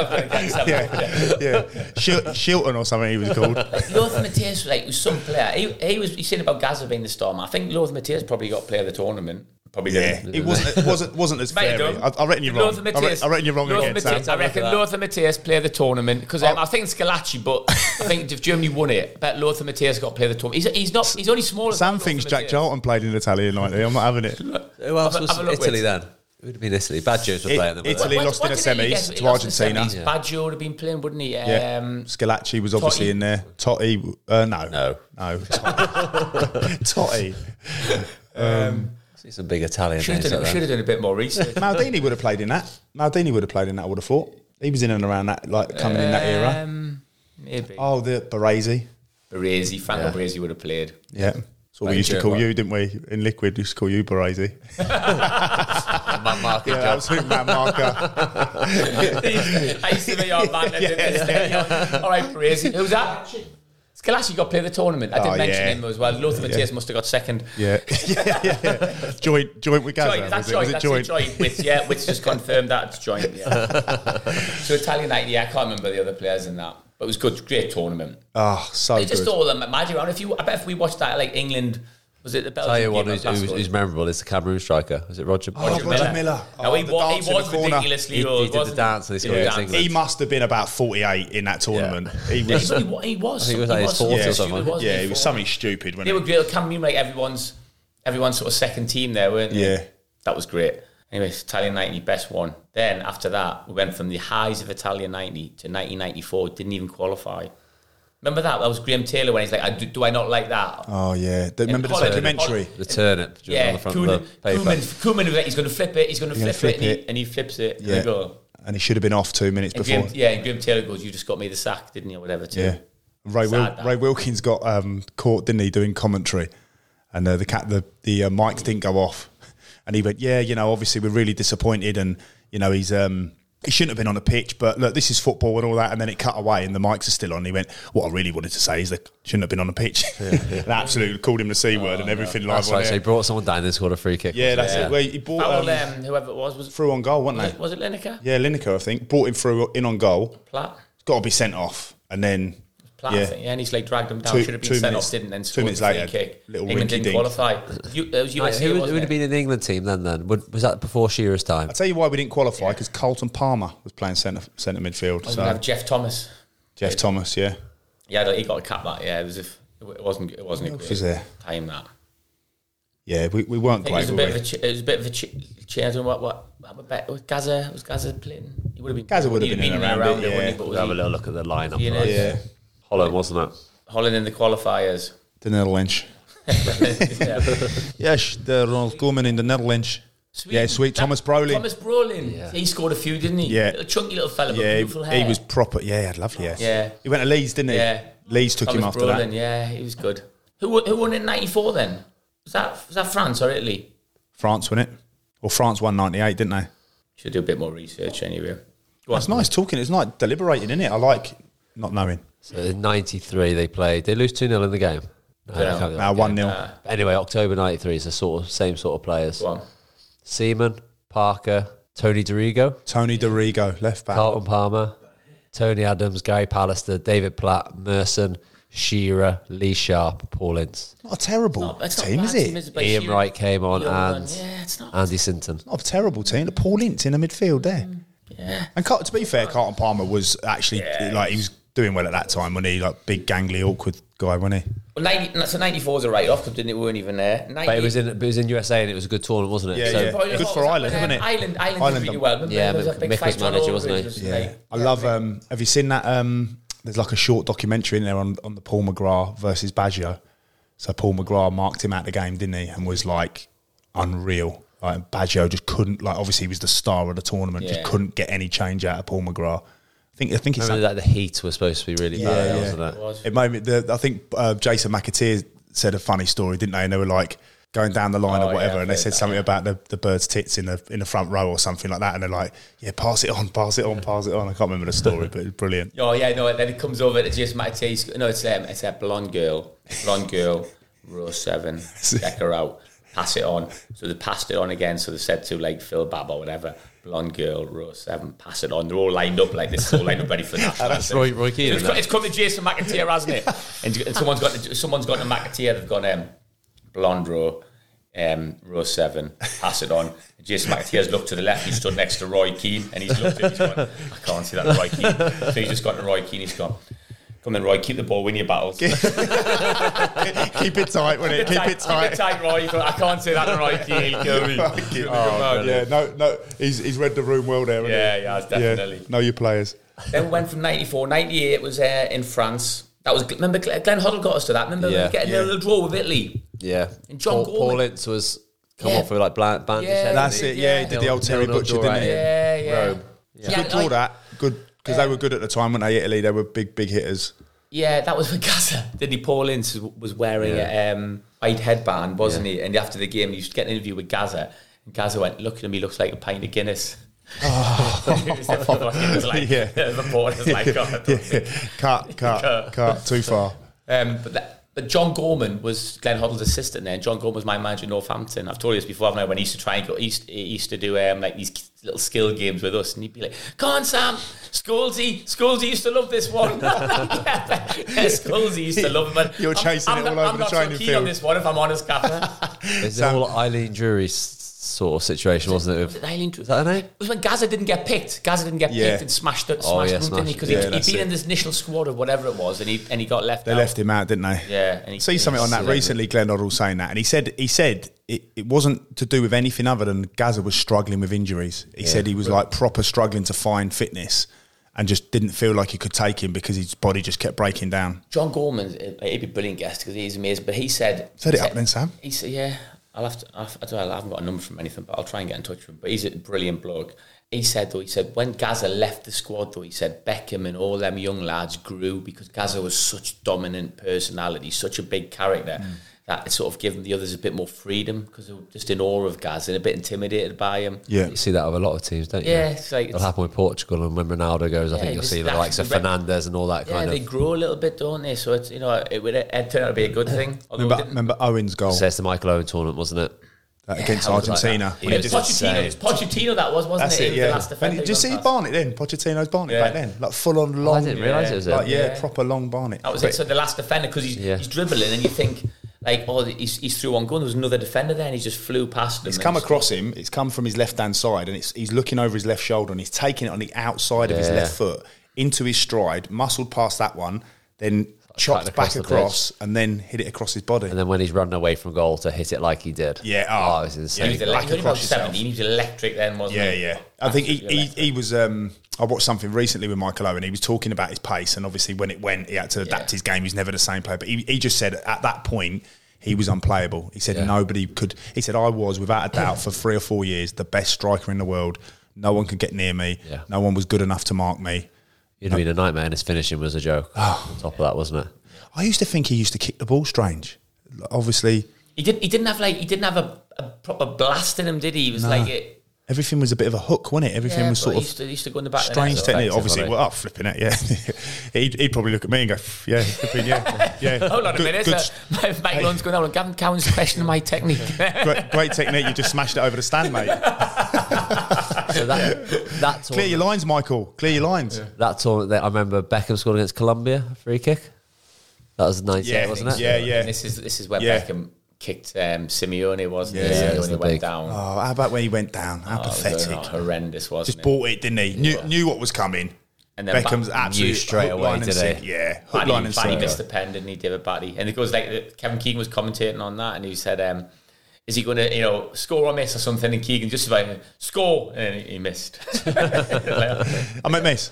yeah, yeah, Shil- Shilton or something he was called. Lothar Matthäus was like was some player. He, he was. You said about Gaza being the star man. I think Lothar Matthäus probably got player of the tournament. Probably Yeah, didn't. it wasn't. It wasn't. Wasn't as Might have fair. done. I, I reckon you're wrong. Lothar I, re- Matthäus- I reckon you're wrong Lothar again, Matthäus- Sam. I reckon Lothar Matthäus played the tournament because um, I think Scalacci, but I think if Germany won it, I bet Lothar Matthäus got to play the tournament. He's, he's not. He's only smaller. Sam than thinks Lothar Jack Matthäus. Charlton played in Italian ninety. I'm not having it. Who else Have a- was have a look, Italy Wits. then? It would have been Italy. Badgers were It- playing them. weren't Italy they? lost in the did he semis get? to He lost in the Argentina. semis. Baggio would have been playing, wouldn't he? Yeah, Um, Scalacci was obviously Totti. in there. Totti, uh, no, No. no, Totti. Um, See some big Italian should have names done, like should that. have done a bit more research. Maldini would have played in that. Maldini would have played in that. I would have thought he was in and around that, like coming in that era. Um, maybe. Oh, the Baresi. Baresi, Franco Yeah. Baresi would have played. Yeah, that's what we Played used to call German. you, didn't we? In Liquid, we used to call you Baresi. Matt Marker Yeah, job. absolute man marker. I used to be your man. Yeah, yeah. All right, Baresi. Who's that? Scalacci got to play the tournament. I did Oh, mention yeah. him as well. Lothar Matthäus Yeah. must have got second. Yeah, yeah, yeah, yeah. Joint, joint with Gaza. Joint, that's was it? joint. Was it That's joint? joint. joint. With, yeah, which just confirmed that it's joint. Yeah. So Italian ninety. Yeah, I can't remember the other players in that, but it was good. Great tournament. Oh, so They just good. all them magic around. If you, I bet if we watched that, like England, was it the Belgium Tell you game one or who's, who's, Glasgow? who's memorable is the Cameroon striker. Was it Roger? Oh, Roger Miller. No, Oh, he, the wa- dance he in was the corner. ridiculously He- he old. did the wasn't dance and he Did scored the against dance. England. He must have been about forty-eight in that tournament. He Yeah, was, he, wa- he was. I think he was like his forties yeah, or something. He was, yeah, he he was was something stupid. They Wasn't were he? great. Cameroon, like everyone's, everyone's sort of second team there, weren't they? Yeah. That was great. Anyways, Italian ninety, best one. Then after that, we went from the highs of Italian ninety to nineteen ninety-four. Didn't even qualify. Remember that? That was Graham Taylor when he's like, I, do, do I not like that? Oh yeah, The- remember the Holland- documentary? The turnip Yeah, on the front Koeman, of the paper. Koeman, Koeman was like, he's going to flip it, he's going to gonna flip, it, flip and, it. He, and he flips it. Yeah, And, go. and he should have been off two minutes and before. Graham, yeah, and Graham Taylor goes, you just got me the sack, didn't you, or whatever, too. Yeah, Ray, Wil- Sad, that. Ray Wilkins got um, caught, didn't he, doing commentary, and uh, the cat, the the uh, mics didn't go off, and he went, yeah, you know, obviously we're really disappointed, and you know he's um, he shouldn't have been on the pitch, but look, this is football and all that, and then it cut away, and the mics are still on. And he went, what I really wanted to say is they shouldn't have been on the pitch, and absolutely called him the c word and everything live That's on right. So he air. brought someone down and scored a free kick. Yeah, that's Yeah. it. Where he brought Foul, um, um, whoever it was, was, through on goal, wasn't was, they? it, was it Lineker? Yeah, Lineker, I think, brought him through in on goal. Platt? Got to be sent off, and then Platt, yeah. I think, yeah, and he's like dragged him down, Two- should have been two sent minutes- off, didn't, and two scored minutes the free later, kick. little England didn't rinky-dink. qualify. You, it was U Right, S A, who would, who wasn't would have it? been in the England team then? Then Would, was that before Shearer's time? I'll tell you why we didn't qualify, because Carlton Palmer was playing centre centre midfield. I was So going to have Jeff Thomas. Jeff Thomas, yeah. Yeah, he got a cap that. Yeah, it was if it wasn't it wasn't a Who great was there? time that. Yeah, we, we weren't It great. was a were bit we? of a, ch- it was a bit of a ch- change. I don't know what what what about was Gaza was Gaza playing? He would have been. Gaza would have he'd been in and around it, yeah. wouldn't he? But We'll was have a he, little look at the lineup. you know, right? Yeah, Holland, wasn't it? Holland in the qualifiers. the Netherlands. yeah. Yes, the Ronald Koeman in the Netherlands. Sweden. Yeah, sweet That- Thomas Brolin. Thomas Brolin. Yeah. He scored a few, didn't he? Yeah. Little chunky little fella, but Yeah, beautiful he, hair. he was proper. Yeah, he had lovely hair. Yeah. He went to Leeds, didn't he? Yeah. Leeds took Thomas him after Brolin, that. yeah, he was good. Who won- who won in ninety-four then? Was that was that France or Italy? France won it. Well, France won ninety-eight, didn't they? Should do a bit more research anyway. Go That's on. nice talking. It's like deliberating, isn't it? I like not knowing. So in ninety-three they played. They lose two nil in the game. No, Yeah. they can't do that Now game. one nil. Uh, Anyway, October ninety-three is the sort of same sort of players. go on. Seaman, Parker, Tony DeRigo, Tony DeRigo, left back. Carlton Palmer, Tony Adams, Gary Pallister, David Platt, Merson, Shearer, Lee Sharp, Paul Ince. Not a terrible No, it's not team, bad is team, it? but Ian she- Wright came on Young and one. Yeah, it's not. Andy Sinton. Not a terrible team. Paul Ince in the midfield there. Yeah. And Car- to be fair, Carlton Palmer was actually Yeah. like he was doing well at that time when he like big gangly awkward guy, wasn't he? Well, ninety, so ninety-four was a write-off because didn't it? We weren't even there. ninety, But it was in it was in U S A and it was a good tournament, wasn't it? Yeah, so yeah. Probably Good what for was that Ireland, with, wasn't um, it? Ireland, Ireland, Ireland did really done- well. Remember Yeah, there was a Mick- big Mick fight was on manager, over wasn't it, he? just Yeah, like- I love. Um, have you seen that? Um, there's like a short documentary in there on, on the Paul McGrath versus Baggio. So Paul McGrath marked him out the game, didn't he? And was like unreal. Like Baggio just couldn't. Like obviously he was the star of the tournament, Yeah. just couldn't get any change out of Paul McGrath. I think. I think he's. Remember that the heat was supposed to be really Yeah, bad, yeah. wasn't it? It was. It made me. The, I think uh, Jason McAteer said a funny story, didn't they? And they were like going down the line Oh, or whatever, yeah, and they I've said heard something that, about the, the bird's tits in the in the front row or something like that, and they're like, "Yeah, pass it on, pass it on, pass it on." I can't remember the story, but it's brilliant. Oh yeah, no. Then it comes over to Jason McAtee. No, it's um, it's a blonde girl, blonde girl, row seven. Check her out. Pass it on. So they passed it on again. So they said to like Phil Babb or whatever, blonde girl, row seven. Pass it on. They're all lined up like this. All lined up ready for that. That's Roy, Roy Keane. It's, isn't got, it? it's come to Jason McAteer, hasn't it? And, and someone's got to, someone's got to McAteer. They've gone um, blonde row, um, row seven. Pass it on. And Jason McAteer's looked to the left. He stood next to Roy Keane, and he's looked at. He's gone, I can't see that Roy Keane. So he's just got to Roy Keane. He's gone. Come in, Roy. Keep the ball. Win your battles. Keep Keep it tight, won't it? Keep it tight. Keep it tight, Roy. I can't say that to Roy Keane. He'll kill me. Keep- Oh, yeah, no, no, he's he's read the room well there. hasn't Yeah, he? he has, definitely. Yeah, know your players. Then we went from ninety-four. ninety-eight was uh, in France. That was remember Glenn Glenn Hoddle got us to that. Remember Yeah. getting Yeah. a little draw with Italy. Yeah. And John Paul, Gorman. Paul Ince was come Yeah. off with like bland, bandage Yeah, head, That's didn't it. he? Yeah, he did the old Terry Nil-nil Butcher, draw didn't at he? Yeah, yeah. Rome. It's good draw like- that. Good because they were good at the time, weren't they? Italy, they were big, big hitters. Yeah, that was for Gaza. Did he? Paul Ince was wearing a um, white headband, wasn't he? And after the game, he used to get an interview with Gaza. And Gaza went, look at him, he looks like a pint of Guinness. Oh. it was, it was like, Yeah. the reporter's like, God. Yeah. Cut, cut, cut. Too far. Um, but, that, but John Gorman was Glenn Hoddle's assistant there. And John Gorman was my manager in Northampton. I've told you this before, haven't I? When he used to try and go, he used, he used to do um, like these little skill games with us, and he'd be like, "Come on, Sam, Scholesy, Scholesy used to love this one." yeah, Scholesy used to love it. But You're I'm- chasing I'm it not- all over I'm the not training so keen field. on this one, if I'm honest, Gaffer. It's the whole Eileen Drury s- sort of situation, wasn't it? Was it Eileen Drew? Is that her name? It was when Gaza didn't get picked. Gaza didn't get Yeah. picked and smashed it, Oh, smashed yeah, them, didn't he? smashed Because it. Yeah, he'd, he'd that's been it. in this initial squad of whatever it was, and he and he got left They out. left him out, didn't they? Yeah. And he, See something on that Celebrity. recently, Glenn Hoddle saying that, and he said he said it, it wasn't to do with anything other than Gaza was struggling with injuries. He said he was like proper struggling to find fitness, and just didn't feel like he could take him because his body just kept breaking down. John Gorman, he'd be a brilliant guest because he's amazing. But he said, Set he it up said- then, Sam. He said, "Yeah, I'll have to. I'll, I, don't know, I haven't got a number from anything, but I'll try and get in touch with him." But he's a brilliant bloke. He said though, he said when Gaza left the squad though, he said Beckham and all them young lads grew because Gaza was such dominant personality, such a big character. Mm. That it sort of gave the others a bit more freedom because they were just in awe of Gaza and a bit intimidated by him. Yeah, You see that with a lot of teams, don't you? Yeah, it's like It'll it's- happen with Portugal, and when Ronaldo goes, I Yeah, think you'll it's see the that- likes of the- Fernandes and all that yeah, kind they of. grow a little bit, don't they? So it's you know it would it turned out to be a good thing. Although it remember, didn't- remember Owen's goal Says the Michael Owen tournament, wasn't it? uh, against I was like Argentina. that. when Yeah, he it's just- Pochettino. It's Pochettino that was, wasn't That's it? it, He was yeah. the last And defender. did you see he won Barnett then? Pochettino's Barnett Yeah. back then? Like full on long. I didn't realise it was Like, him. yeah, Yeah. proper long Barnett. That was But- it. So the last defender, because he's, Yeah. he's dribbling and you think, like, oh, he's, he's through one gun. There was another defender there and he just flew past him. It's and come he's- across him. It's come from his left hand side, and it's he's looking over his left shoulder, and he's taking it on the outside of his Yeah. left foot into his stride, muscled past that one, then chopped across back the across, and then hit it across his body. And then when he's running away from goal to hit it like he did. Yeah, oh, oh, it was He insane. was Yeah. electric. Back He was about across yourself. seventeen. He was electric then, wasn't Yeah, he? yeah. I think he, Absolutely he, electric. he was. Um, I watched something recently with Michael Owen. He was talking about his pace, and obviously when it went, he had to adapt Yeah. his game. He's never the same player. But he, he just said at that point he was unplayable. He said Yeah. nobody could. He said I was without a doubt for three or four years the best striker in the world. No one could get near me. Yeah. No one was good enough to mark me. You'd have been a nightmare, and his finishing was a joke. Oh. On top of that, wasn't it? I used to think he used to kick the ball strange. Obviously, He didn't. He didn't have like. He didn't have a, a proper blast in him, did he? He was No. like it. everything was a bit of a hook, wasn't it? Everything Yeah, was but sort he of used to, he used to go in the back. strange of the net, technique. effective, Obviously, wasn't well, up flipping it. Yeah, he'd, he'd probably look at me and go, "Yeah, flipping, yeah, yeah." Hold on a Good- minute. good- So, Mike Lund's going on. Gavin Cowan's questioning my technique. great, great technique. You just smashed it over the stand, mate. So that that Clear your tournament, lines, Michael. Clear your lines. that tournament, that I remember Beckham scored against Colombia, a free kick. That was ninety-eight, Yeah, wasn't it? yeah, yeah. And this is this is where Yeah. Beckham kicked um, Simeone, wasn't Yeah, it? yeah, it was Simeone the went big- down. Oh, how about when he went down? How Oh, it was, pathetic. uh, horrendous, wasn't Just it? bought it, didn't he? Knew, Yeah. knew what was coming. And then Beckham's Ba- absolutely knew straight hook, away, line and did he? sinker. Yeah, hook, Batty, line and Batty sinker. missed the pen, didn't he, David Batty? And it goes like uh, Kevin Keegan was commentating on that, and he said, um, "Is he going to, you know, score or miss or something?" And Keegan just like score, and he missed. I meant miss.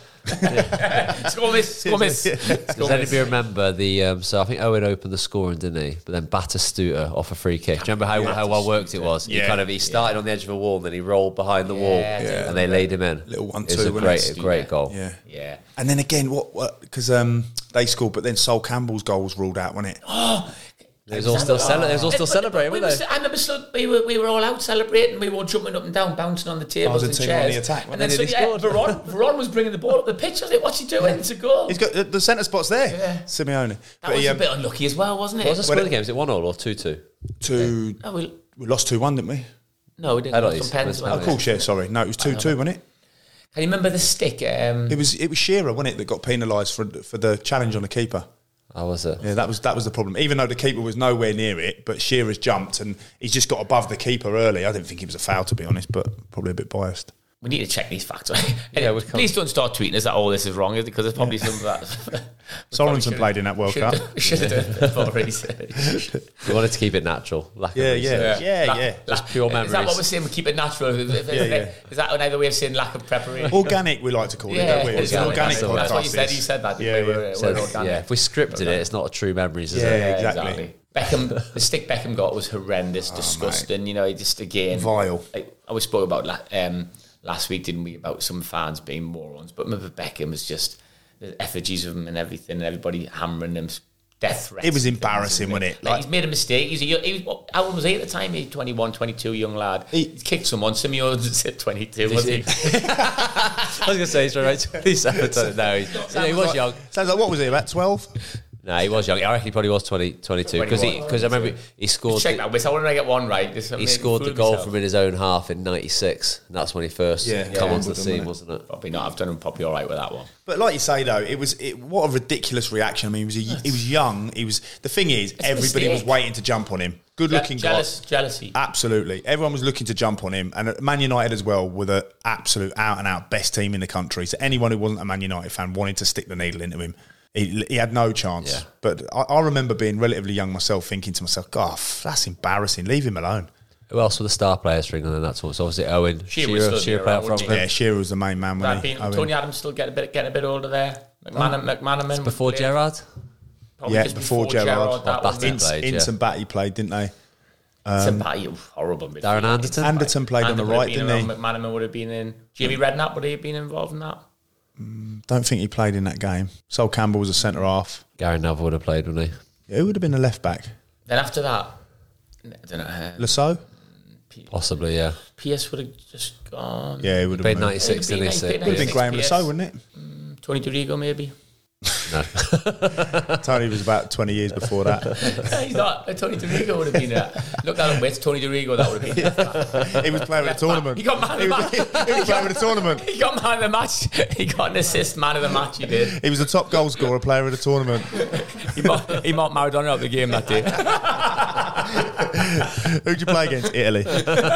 Score, miss, score, miss. Does Score, anybody miss. remember the? Um, so I think Owen opened the scoring, didn't he? But then Batistuta off a free kick. Do you remember how, how well worked it was? He Yeah. kind of he started on the edge of a wall, and then he rolled behind the wall, Yeah, yeah. and they laid him in. Little one, It was two, a wasn't great, it? a great Yeah. goal. Yeah. Yeah. And then again, what? Because um, they scored, but then Sol Campbell's goal was ruled out, wasn't it? They was all still cele- they was all still But- celebrating, we weren't were, they? I remember still, we were we were all out celebrating. We were all jumping up and down, bouncing on the tables the and team chairs. on the attack, and weren't then they? so, They yeah, Veron, Veron was bringing the ball up the pitch. I was like, "What's he doing? It's a goal." He's got the, the centre spot's there. Yeah. Simeone. That But was he, a um, bit unlucky as well, wasn't it? What was the score When of it- the game? Is it one all or two two? two. No, we, We lost two one, didn't we? no, we didn't. Penalties. It was from pens, It was wasn't Of it? course, yeah. Sorry, no, it was two two, wasn't it? Can you remember the stick? Um, It was it was Shearer, wasn't it, that got penalised for for the challenge on the keeper. How was it? Yeah, that was that was the problem. Even though the keeper was nowhere near it, but Shearer's jumped and he's just got above the keeper early. I didn't think it was a foul, to be honest, but probably a bit biased. we need to check these facts. Yeah, we Please don't start tweeting us that all this is wrong, because there's probably some of that. Sorensen played in that World Cup. Should have done it before research. We wanted to keep it natural. Lack Yeah, of yeah, research. yeah, La- yeah. Just pure Is that what memories. we're saying? We keep it natural. Is, Yeah, yeah. is that another way of saying lack of preparation? Organic, we like to call it, Yeah, don't we? It's an organic. organic That's, podcast. that's what you said. this. You said that. Yeah, didn't we? yeah. We're, So, we're organic. yeah, if we scripted it, it's not a true memories, is Yeah, it? exactly. Beckham, the stick Beckham got was horrendous, disgusting. You know, he just again Vile. Like I was spoke about la- um, last week, didn't we? About some fans being morons, but remember Beckham was just the effigies of him and everything, and everybody hammering him, death threats. It was and things, embarrassing, isn't wasn't it? Like, Like- he's made a mistake. He's a, young- he was, what, how old was he at the time? He was twenty-one, twenty-two, young lad. He- He, kicked someone. Simeone at twenty-two, was he? I was going to say, he's right. twenty-seven. No, he, no, he was young. Sounds like, what was he, about twelve? No, he was young. I reckon he probably was twenty, twenty-two. Because he, twenty-one. because I remember he scored. Check the- that. Wait, I want to get one right. This, He scored the goal from in his own half in ninety-six, and that's when he first Yeah, come yeah, onto the Wimbledon, scene, wasn't wasn't it? Probably not. I've done him probably all right with that one. But like you say, though, it was it, what a ridiculous reaction. I mean, he was a, he was young. He was the thing is, a everybody was mistake. waiting to jump on him. Good looking guy. Jealous, jealousy. Absolutely. Everyone was looking to jump on him. And Man United as well were the absolute out-and-out best team in the country. So anyone who wasn't a Man United fan wanted to stick the needle into him. He, he had no chance. Yeah. But I, I remember being relatively young myself, thinking to myself, God, that's embarrassing. Leave him alone. Who else were the star players for England in that tournament? So obviously Owen, Shearer Shearer, was still Shearer there, played right, from wouldn't he? Yeah, Shearer was the main man. That When being, he, Owen. Tony Adams still getting a bit getting a bit older there. McManaman, McManaman before played- Gerrard. probably Yeah, just before Gerrard. that Oh, wasn't Batty. it? Ince, played, Ince yeah. and Batty played, didn't they? It's a Batty, horrible. midfield. Darren Anderton. Anderton played on the Anderton would have right, been didn't he? around, McManaman would have been in. Jamie Redknapp, would he have been involved in that? Don't think he played in that game. Sol Campbell was a centre half. Gary Neville would have played, wouldn't he? Yeah, who would have been a left back? Then after that, I don't know. Uh, Lasso? Possibly, yeah. Pierce would have just gone. Yeah, he would have Played been. ninety-six, It'd didn't be he? nice, So- it'd Would have been Six Graham P S. Lasso, wouldn't it? Tony Dorigo, maybe. No. Tony was about twenty years before that. He's not. Tony Dorigo would have been that. Look at him with Tony Dorigo. That would have been. He was player of the tournament. He got man of He the was, match. he was player of the tournament. He got man of the match. He got an assist man of the match. He did. He was the top goal scorer, player of the tournament. He marked, he marked Maradona out the game that day. Who'd you play against? Italy.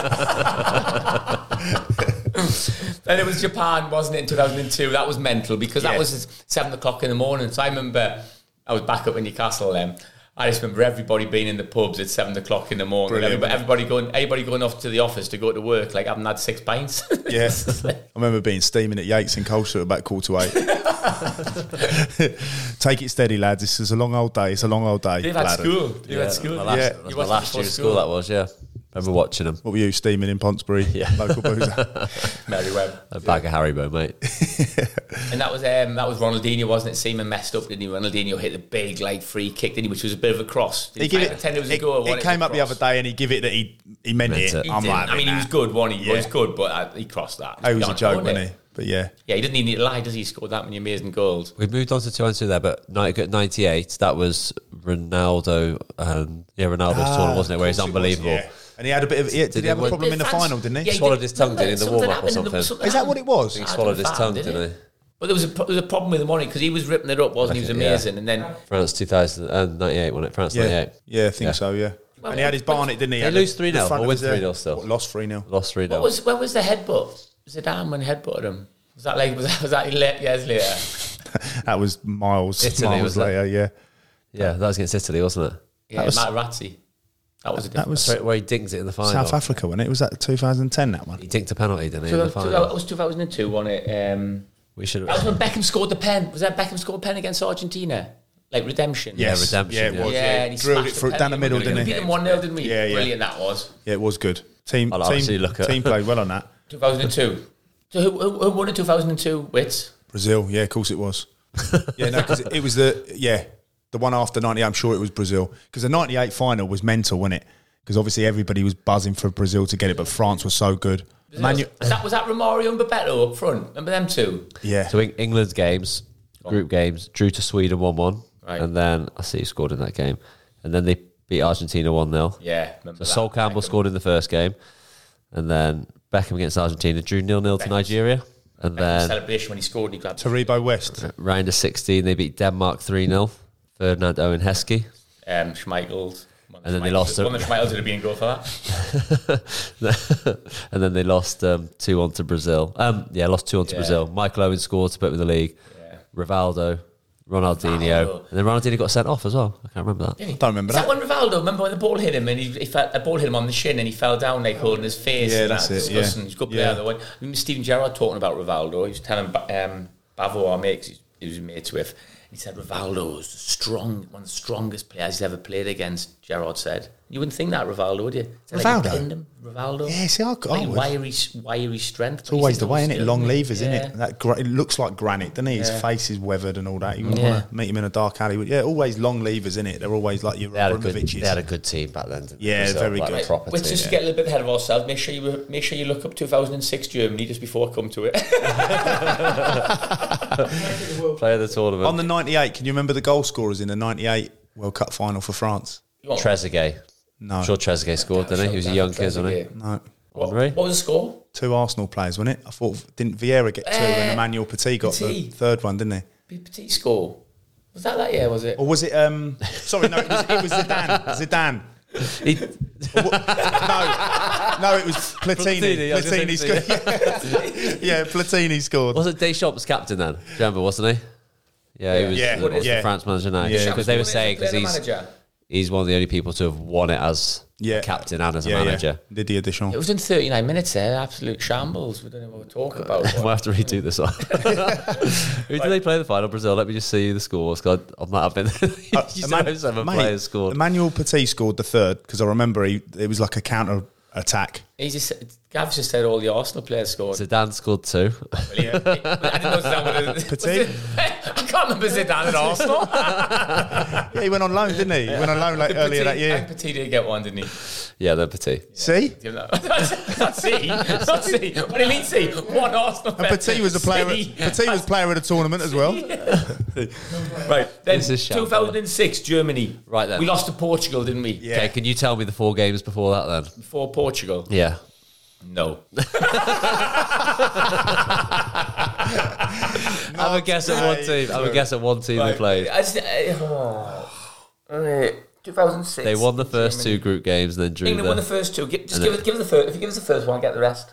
Then it was Japan, wasn't it, in two thousand two? That was mental because that Yeah. was seven o'clock in the morning. So I remember I was back up in Newcastle then. I just remember everybody being in the pubs at seven o'clock in the morning. Brilliant. Everybody, everybody going, everybody going off to the office to go to work, like, I haven't had six pints. Yeah. I remember being steaming at Yates in Colchester about quarter to eight. Take it steady, lads. This is a long old day. It's a long old day. They've had Bladder. school. They've Yeah, had school. my last, Yeah. that was You my watched last them year before of school. school, that was, yeah. Remember watching them. What were you steaming in Ponsbury? Yeah. Local boozer. Mary Webb. A bag of Haribo, mate. And that was um, that was Ronaldinho, wasn't it? Seaman messed up, didn't he? Ronaldinho hit the big like free kick, didn't he? Which was a bit of a cross. He give it, ten it was a it, goal. it came up the other day and he give it that he he meant, Meant it. it. He I'm didn't. like, I mean, he was good, wasn't he? He Yeah. was good, but uh, he crossed that. He was a Beyond, joke, wasn't wasn't he? But yeah. Yeah, he doesn't even need to lie, does he? He scored that many amazing goals. We moved on to two and two there, but ninety-eight, that was Ronaldo and yeah, Ronaldo's tournament, wasn't it? Where he's Of course it was, unbelievable. yeah. And he had a bit of. He, did, Did he have he a win? problem in the France- final? Didn't he? Yeah, Swallowed did. his tongue, didn't he, in the Something warm-up or happened in the- something? Is that what it was? He I swallowed don't his know, tongue, did didn't he? But there was a there was a problem with him, wasn't it? Because he was ripping it up, wasn't he? He was Yeah. amazing, and then France two thousand ninety-eight, wasn't it? France Yeah, ninety-eight. yeah, I think Yeah. so. Yeah. Well, And he had his but- Barnet, didn't he? They Had lose the- three the nil, front or of win his, uh, three nil still? what, Lost three nil. Lost three what nil. was when was the headbutt? Zidane when headbutted him? Was that like was that was that le- years later? That was miles, Italy, miles wasn't it? later. Yeah. Yeah, that was against Italy, wasn't it? Yeah, was- Matt Razzi. That was a That different. was Where, where he dings it in the final. South Africa, wasn't it? Was that two thousand ten? That one. He dinked a penalty, didn't he, in So the that, final? that was two thousand two, wasn't it? Um, We should that was have. when Beckham scored the pen. Was that Beckham scored a pen against Argentina? Like redemption. Yeah, Yes. redemption, Yeah, it yeah. was. Yeah, Yeah, and he drilled smashed it through the down the pen. middle, We didn't beat he? them one nil, didn't we? Yeah, yeah. Brilliant that was. Yeah, it was good. Team, I'll obviously team, look at- team played well on that. two thousand two. So who, who, who won in two thousand two? Wits. Brazil, yeah, of course it was. Yeah, no, because it, it was the yeah the one after ninety-eight. I'm sure it was Brazil because the ninety-eight final was mental, wasn't it? Because obviously everybody was buzzing for Brazil to get it, but France was so good. Manu- was, that, was that Romario and Bebeto up front? Remember them two? yeah, So Eng- England's games, group games, drew to Sweden one one. Right. And then, I see who scored in that game. And then they beat Argentina one nil. Yeah. Remember So that. Sol Campbell Beckham. scored in the first game. And then Beckham against Argentina drew nil nil to Beckham's- Nigeria. And Beckham's then celebration when he scored, he grabbed Taribo West. round of sixteen, they beat Denmark three nil. Ferdinand Owen Heskey. um, Schmeichel. And then they lost it. One of the Schmeichels would have been good for that. And then they lost um, two one to Brazil. Um, yeah, lost two one to Yeah. Brazil. Michael Owen scored to put them in the league. Yeah. Rivaldo, Ronaldinho. Rivaldo. And then Ronaldinho got sent off as well. I can't remember that. Don't remember Is that. that when Rivaldo? Remember when the ball hit him and he, he felt, a ball hit him on the shin and he fell down like holding his face. Yeah, and that's that, it, yeah. disgusting. He's a good player Yeah. though. I remember Stephen Gerrard talking about Rivaldo. He was telling um, Bavo, our mate, 'cause he he was mates with. He said Rivaldo was strong, one of the strongest players he's ever played against. Gerrard said, "You wouldn't think that Rivaldo, would you?" Said, Rivaldo? Like, pinned him, Rivaldo. Yeah, see, I- I like would. wiry, wiry strength. It's always the way, isn't it? Long levers, isn't yeah. it? That gra- it looks like granite, doesn't he? His Yeah. face is weathered and all that. You wouldn't Yeah. want to meet him in a dark alley. Yeah, always long levers, isn't it? They're always like your They had, a good, Abramoviches. they had a good team back then. didn't they? Yeah, Brazil, very like, good. a proper Let's team. just get a little bit ahead of ourselves. Make sure you make sure you look up two thousand six Germany just before I come to it. Player of the tournament. On the ninety-eight, can you remember the goal scorers in the ninety-eight World Cup final for France? You want- Trezeguet. No. I'm sure Trezeguet scored, didn't he? He was a young kid, wasn't he? No. What, Henry? what was the score? Two Arsenal players, wasn't it? I thought, didn't Vieira get two and Uh, Emmanuel Petit got Petit. the third one, didn't he? Big Petit score. Was that that year? Was it? Or was it, um, sorry, no, it was, it was Zidane. Zidane. He, No, no, it was Platini. Platini, I was gonna Platini say scored. Yeah, Platini scored. was it Deschamps captain then? Do you remember, wasn't he? Yeah, he was, Yeah, was yeah. the France manager now. Yeah. Because they were Deschamps saying, because player he's, manager. he's one of the only people to have won it as Yeah. a captain and as a Yeah, manager. Yeah. Didier Deschamps. It was in thirty-nine minutes there. Absolute shambles. We don't know what we're talking about. We'll have to redo this one. Who did they play in the final? Brazil. Let me just see the scores. Cause I, I might have been. you Uh, still Eman- have seven mate, players scored. Emmanuel Petit scored the third because I remember he, it was like a counter attack. He just, Gav just said all the Arsenal players scored. Zidane scored two. Brilliant. I didn't know Zidane would Petit? I can't remember Zidane at Arsenal. Yeah, he went on loan, didn't he? He went on loan like earlier that And year. Petit did get one, didn't he? Yeah, then Petit. See? Give him that. Not see. Not see. What do you mean see? One Arsenal player. And Petit was a player. See. Petit was player of the tournament as well. Right. Then This is two thousand six Germany. Right then. We lost to Portugal, didn't we? Yeah. Okay, can you tell me the four games before that then? Before Portugal. Yeah. No. Have a guess at one team. Have a guess at one team they played. I just, uh, oh. two thousand six. They won the first two group games and then drew England won the the... first two. Gi- Just give us, give us the first. If you give us the first one, get the rest.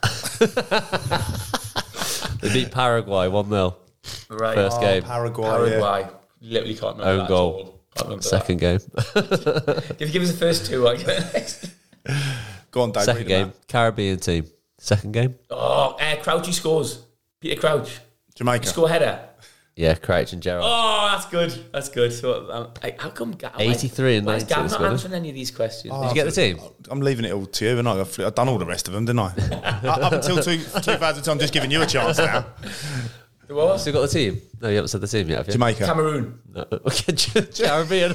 They beat Paraguay one nil. Right. First game. Paraguay. Paraguay. literally can't remember Own that goal. at all. Can't remember Second game. that. If you give us the first two, I get next. Go on, Dave. Second read them game. Caribbean team. Second game. Oh, uh, Crouchy scores. Peter Crouch. out. Jamaica. Score header. Yeah, Crouch and Gerrard. Oh, that's good. That's good. So, um, I- how come Gav? eighty-three and why is ninety Gav was not good. answering any of these questions? Oh, Did you get the team? I'm leaving it all to you, and I've, I've done all the rest of them, didn't I? Up until two, two thousand two, I'm just giving you a chance now. What? Still got the team? No, you haven't said the team yet, have you? Jamaica. Cameroon. No. Okay, Caribbean.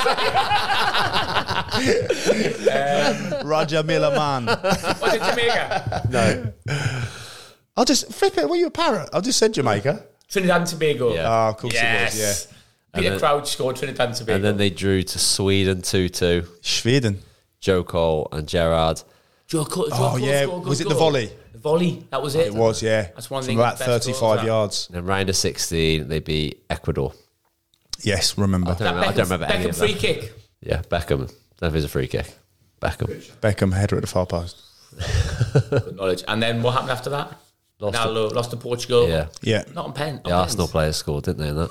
Raja Milaman. Was it Jamaica? No. I'll just flip it. Were you a parrot? I just said Jamaica. Trinidad and Tobago. Yeah. Oh, of course Yes. it was, yeah. Peter then- Crouch scored Trinidad and Tobago. And then they drew to Sweden two two. Sweden. Joe Cole and Gerrard. Joe Cole, Joe Oh, Cole yeah. scored a good Was it the goal. volley? The volley. That was it. It was, yeah. That's one From thing. about best goals, thirty-five that. yards. And then round of sixteen, they beat Ecuador. Yes, remember. I don't, That remember, I Beckham, don't remember any Beckham of free that. kick. Yeah, Beckham. Don't know if it was a free kick. Beckham. Beckham header at the far post. Good knowledge. And then what happened after that? Lost Ronaldo lost to Portugal. Yeah. Yeah. Not on pen. The Arsenal players scored, didn't they, in that?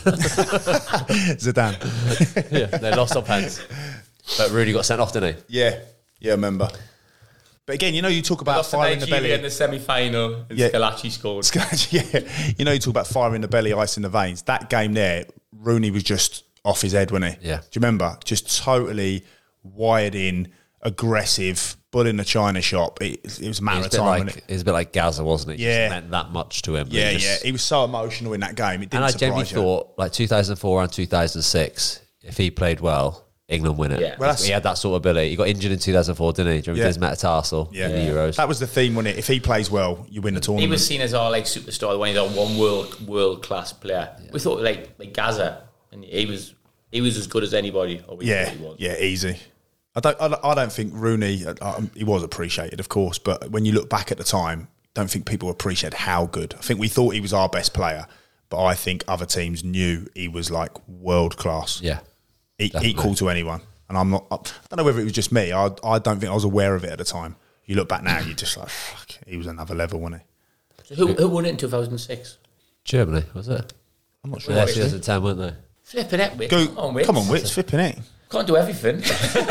Zidane. Yeah, they lost on pens. But Rudy got sent off, didn't he? Yeah. Yeah, remember. But again, you know, you talk about Lost to fire in the Nigeria belly. in the semi-final. And Yeah. Scalacci scored. yeah. You know, you talk about fire in the belly, ice in the veins. That game there, Rooney was just off his head, wasn't he? Yeah. Do you remember? Just totally wired in, aggressive, bull in the china shop. It, it was He was, a matter bit of time, like, wasn't it? he was a bit like Gaza, wasn't it? It Yeah. just meant that much to him. Yeah, He just- yeah. He was so emotional in that game. It didn't And I genuinely surprise you. thought, like two thousand four and two thousand six, if he played well, England win it. Yeah. Well, that's- he had that sort of ability. He got injured in two thousand four, didn't he? Do you remember Yeah. his metatarsal Yeah. in the Euros? That was the theme, wasn't it? If he plays well, you win the He tournament. was seen as our like superstar when he's our one world world class player. We thought like like Gaza, and he was he was as good as anybody. Or we Yeah, thought he was. yeah, easy. I don't, I don't, I don't think Rooney. Uh, he was appreciated, of course, but when you look back at the time, don't think people appreciated how good. I think we thought he was our best player, but I think other teams knew he was like world class, yeah. e- definitely. equal to anyone. And I'm not. I don't know whether it was just me. I, I don't think I was aware of it at the time. You look back now, you're just like, fuck, he was another level, wasn't he? So who who won it in two thousand six? Germany, was it? I'm not sure. Yeah, actually. twenty ten, weren't they? Flipping it, Wits. Go, Come on, Wits. come on, Wits, flipping it. Can't do everything.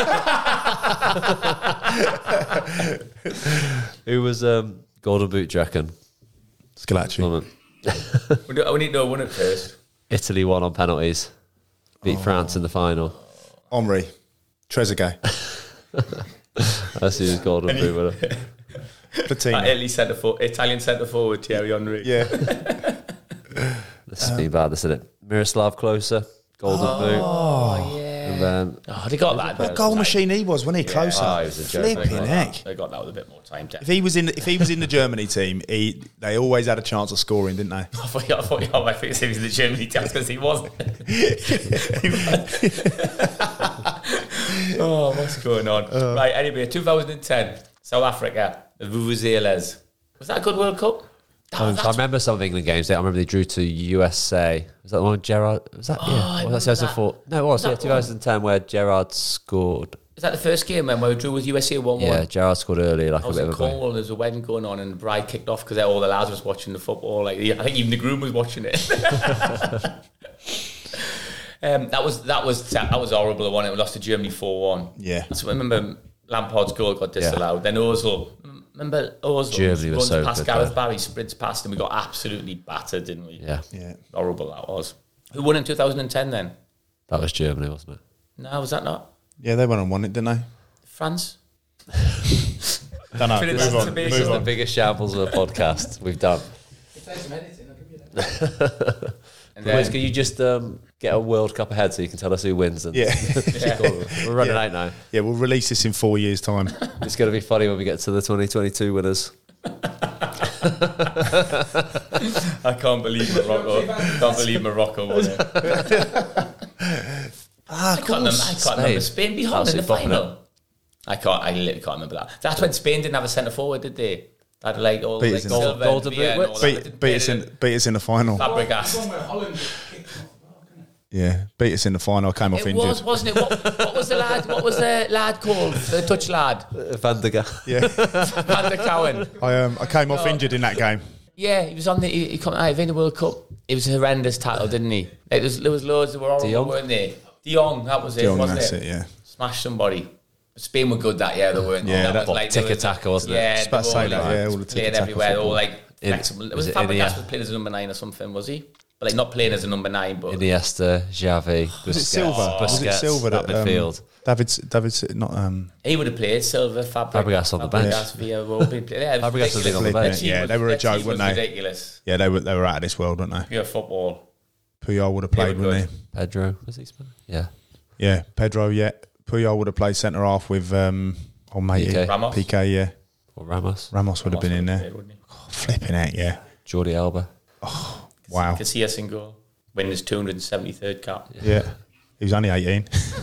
Who was um, Golden Boot, do you reckon? Scalacci. Moment. we, do, we need to know one at first. Italy won on penalties. Beat France in the final. Henri, Trezeguet, That's who was Golden Boot winner. Platini. Uh, Italy centre for Italian centre forward Thierry Henry. Yeah. This has been bad, isn't it? Miroslav Klose, Golden Boot. Oh yeah. And then Oh, they got that. What goal machine he was, wasn't he? Closer. Oh, he was a joke, Flipping wasn't he? heck. They got that with a bit more time. To, If he was in, if he was in the Germany team, he, they always had a chance of scoring, didn't they? I thought, I thought, oh, I think he was in the Germany team because he wasn't. Oh, what's going on? Right, anyway, twenty ten, South Africa, the Vuvuzelas. Was that a good World Cup? That, I that's- remember some of the England games. I remember they drew to U S A. Was that the one with Gerrard? Was that? Oh, I yeah. Was remember that two thousand four? No, it was. Was Yeah, that twenty ten, where Gerrard scored. is that the first game when we drew with U S A one one? Yeah, Gerrard scored early, like I a was bit in of a play. Cornwall. There's a wedding going on, and the bride kicked off because all the lads was watching the football. Like I think even the groom was watching it. um, that was that was that was horrible. The one it lost to Germany four one. Yeah. So I remember Lampard's goal got disallowed. Then Ozil, remember Ozil Germany was runs so past good, Gareth though. Barry, sprints past, and we got absolutely battered, didn't we? Yeah, Yeah. Horrible that was. Who won in two thousand ten then? that was Germany, wasn't it? No, was that not Yeah, they went and won it, didn't they? France? Don't know. Trinidad Move on. and Tobago. Move The on. biggest shambles of a podcast we've done. And Wiz, then, can you just um, get a World Cup ahead so you can tell us who wins? And Yeah. We're running Yeah. out now. Yeah, we'll release this in four years' time. It's going to be funny when we get to the twenty twenty-two winners. I can't believe Morocco. Can't believe Morocco won it. Ah, I can't remember. I can't remember Spain beat Holland in the Absolutely bopping final. I can't. I literally can't remember that. That's when Spain didn't have a centre forward, did they? They had like all Beat like us in- Silva, Golden Villa boot. and all that. Beat, beat us in, beat us in the final. Fabregas. Yeah, beat us in the final. I came off It injured. was, wasn't it? What, what was the lad? What was the lad called? The Dutch lad, Van der Gaal. Yeah, Van der Cowen. I um, I came off injured in that game. Yeah, he was on the. He, he come out in the World Cup. It was a horrendous tackle, didn't he? Like, there, was, there was loads that were horrible, De Jong? weren't they? De Jong, that was it, De Jong, wasn't that's it? it, yeah. Smashed somebody. Spain were good that year, they weren't. Yeah, that that was like tick they were- attacker, wasn't it? Yeah, Just about to they say were that, like yeah, all the playing tick-tack everywhere. All football. like In- flexible. was Was it it Fabregas Iniesta? was playing as a number nine or something? Was he? But like not playing as a number nine, but Iniesta, Xavi, Was it Busquets, Silva? Was it Busquets, Silva that that um, midfield. David? David? Not um. he would have played Silva, Fabregas, Fabregas on the bench. Fabregas, Villa, Robin. Yeah, Fabregas would have been on the Their bench. team Yeah, was- they were a their joke, team weren't was they? Ridiculous. Yeah, they were they were out of this world, weren't they? Pure football. Puyol would have played, They were wouldn't he? Pedro, was he Spanish? Yeah. Yeah, Pedro. Yeah, Puyol would have played centre half with um. Oh mate, P K. Ramos. P K. Yeah, Or Ramos, Ramos would have been in there. Played, wouldn't he? Oh, flipping it, yeah. Jordi Alba. Wow. Casillas in goal. Winning his two hundred seventy-third cap. Yeah, he was only eighteen.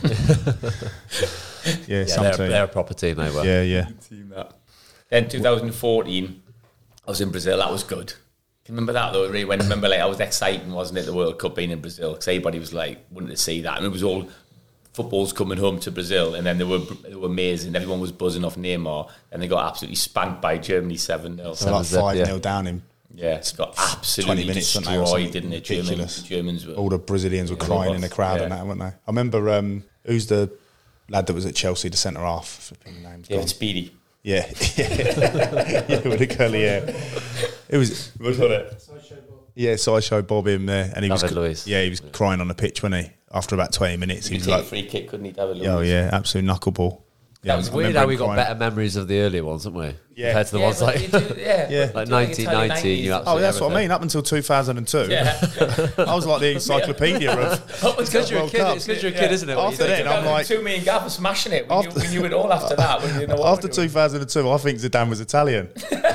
yeah, Yeah, some they're, team. they're a proper team, they were. Yeah, yeah. Then twenty fourteen, I was in Brazil. That was good. Can you remember that though? Really, when remember like I was exciting, wasn't it? The World Cup being in Brazil because everybody was like wanting to see that, and it was all football's coming home to Brazil, and then they were they were amazing. Everyone was buzzing off Neymar, and they got absolutely spanked by Germany seven nil. So like zip, five yeah. nil down in Yeah, it got twenty absolutely minutes, didn't they, or destroyed, something didn't it? Germans, ridiculous. the Germans were. all the Brazilians were crying in the crowd Yeah. and that, weren't they? I remember um, who's the lad that was at Chelsea, the centre half. Flipping name's Yeah, gone. it's Speedy. Yeah, yeah, with the curly hair. It was, Was it? yeah. So I showed Bob him there, and he was, David Luiz. yeah, he was crying on the pitch, wasn't he? After about twenty minutes, he He was take a like, free kick, couldn't he? David oh Luiz? yeah, absolute knuckleball. Yeah, was I Weird remember how him we got crying. better memories of the earlier ones, haven't we? Yeah. Compared to the Yeah, ones but like. they do- yeah, Yeah. Like Like nineteen ninety, you Oh, absolutely that's what I everything. mean. Up until two thousand two, Yeah. I was like the encyclopedia of. It's because you're a World kid. Cup. It's because you're a kid, isn't it? After then, I'm like, two million Gav was smashing it. We, After- knew, we knew it all after that. We didn't know what After we were doing. two thousand two, I think Zidane was Italian.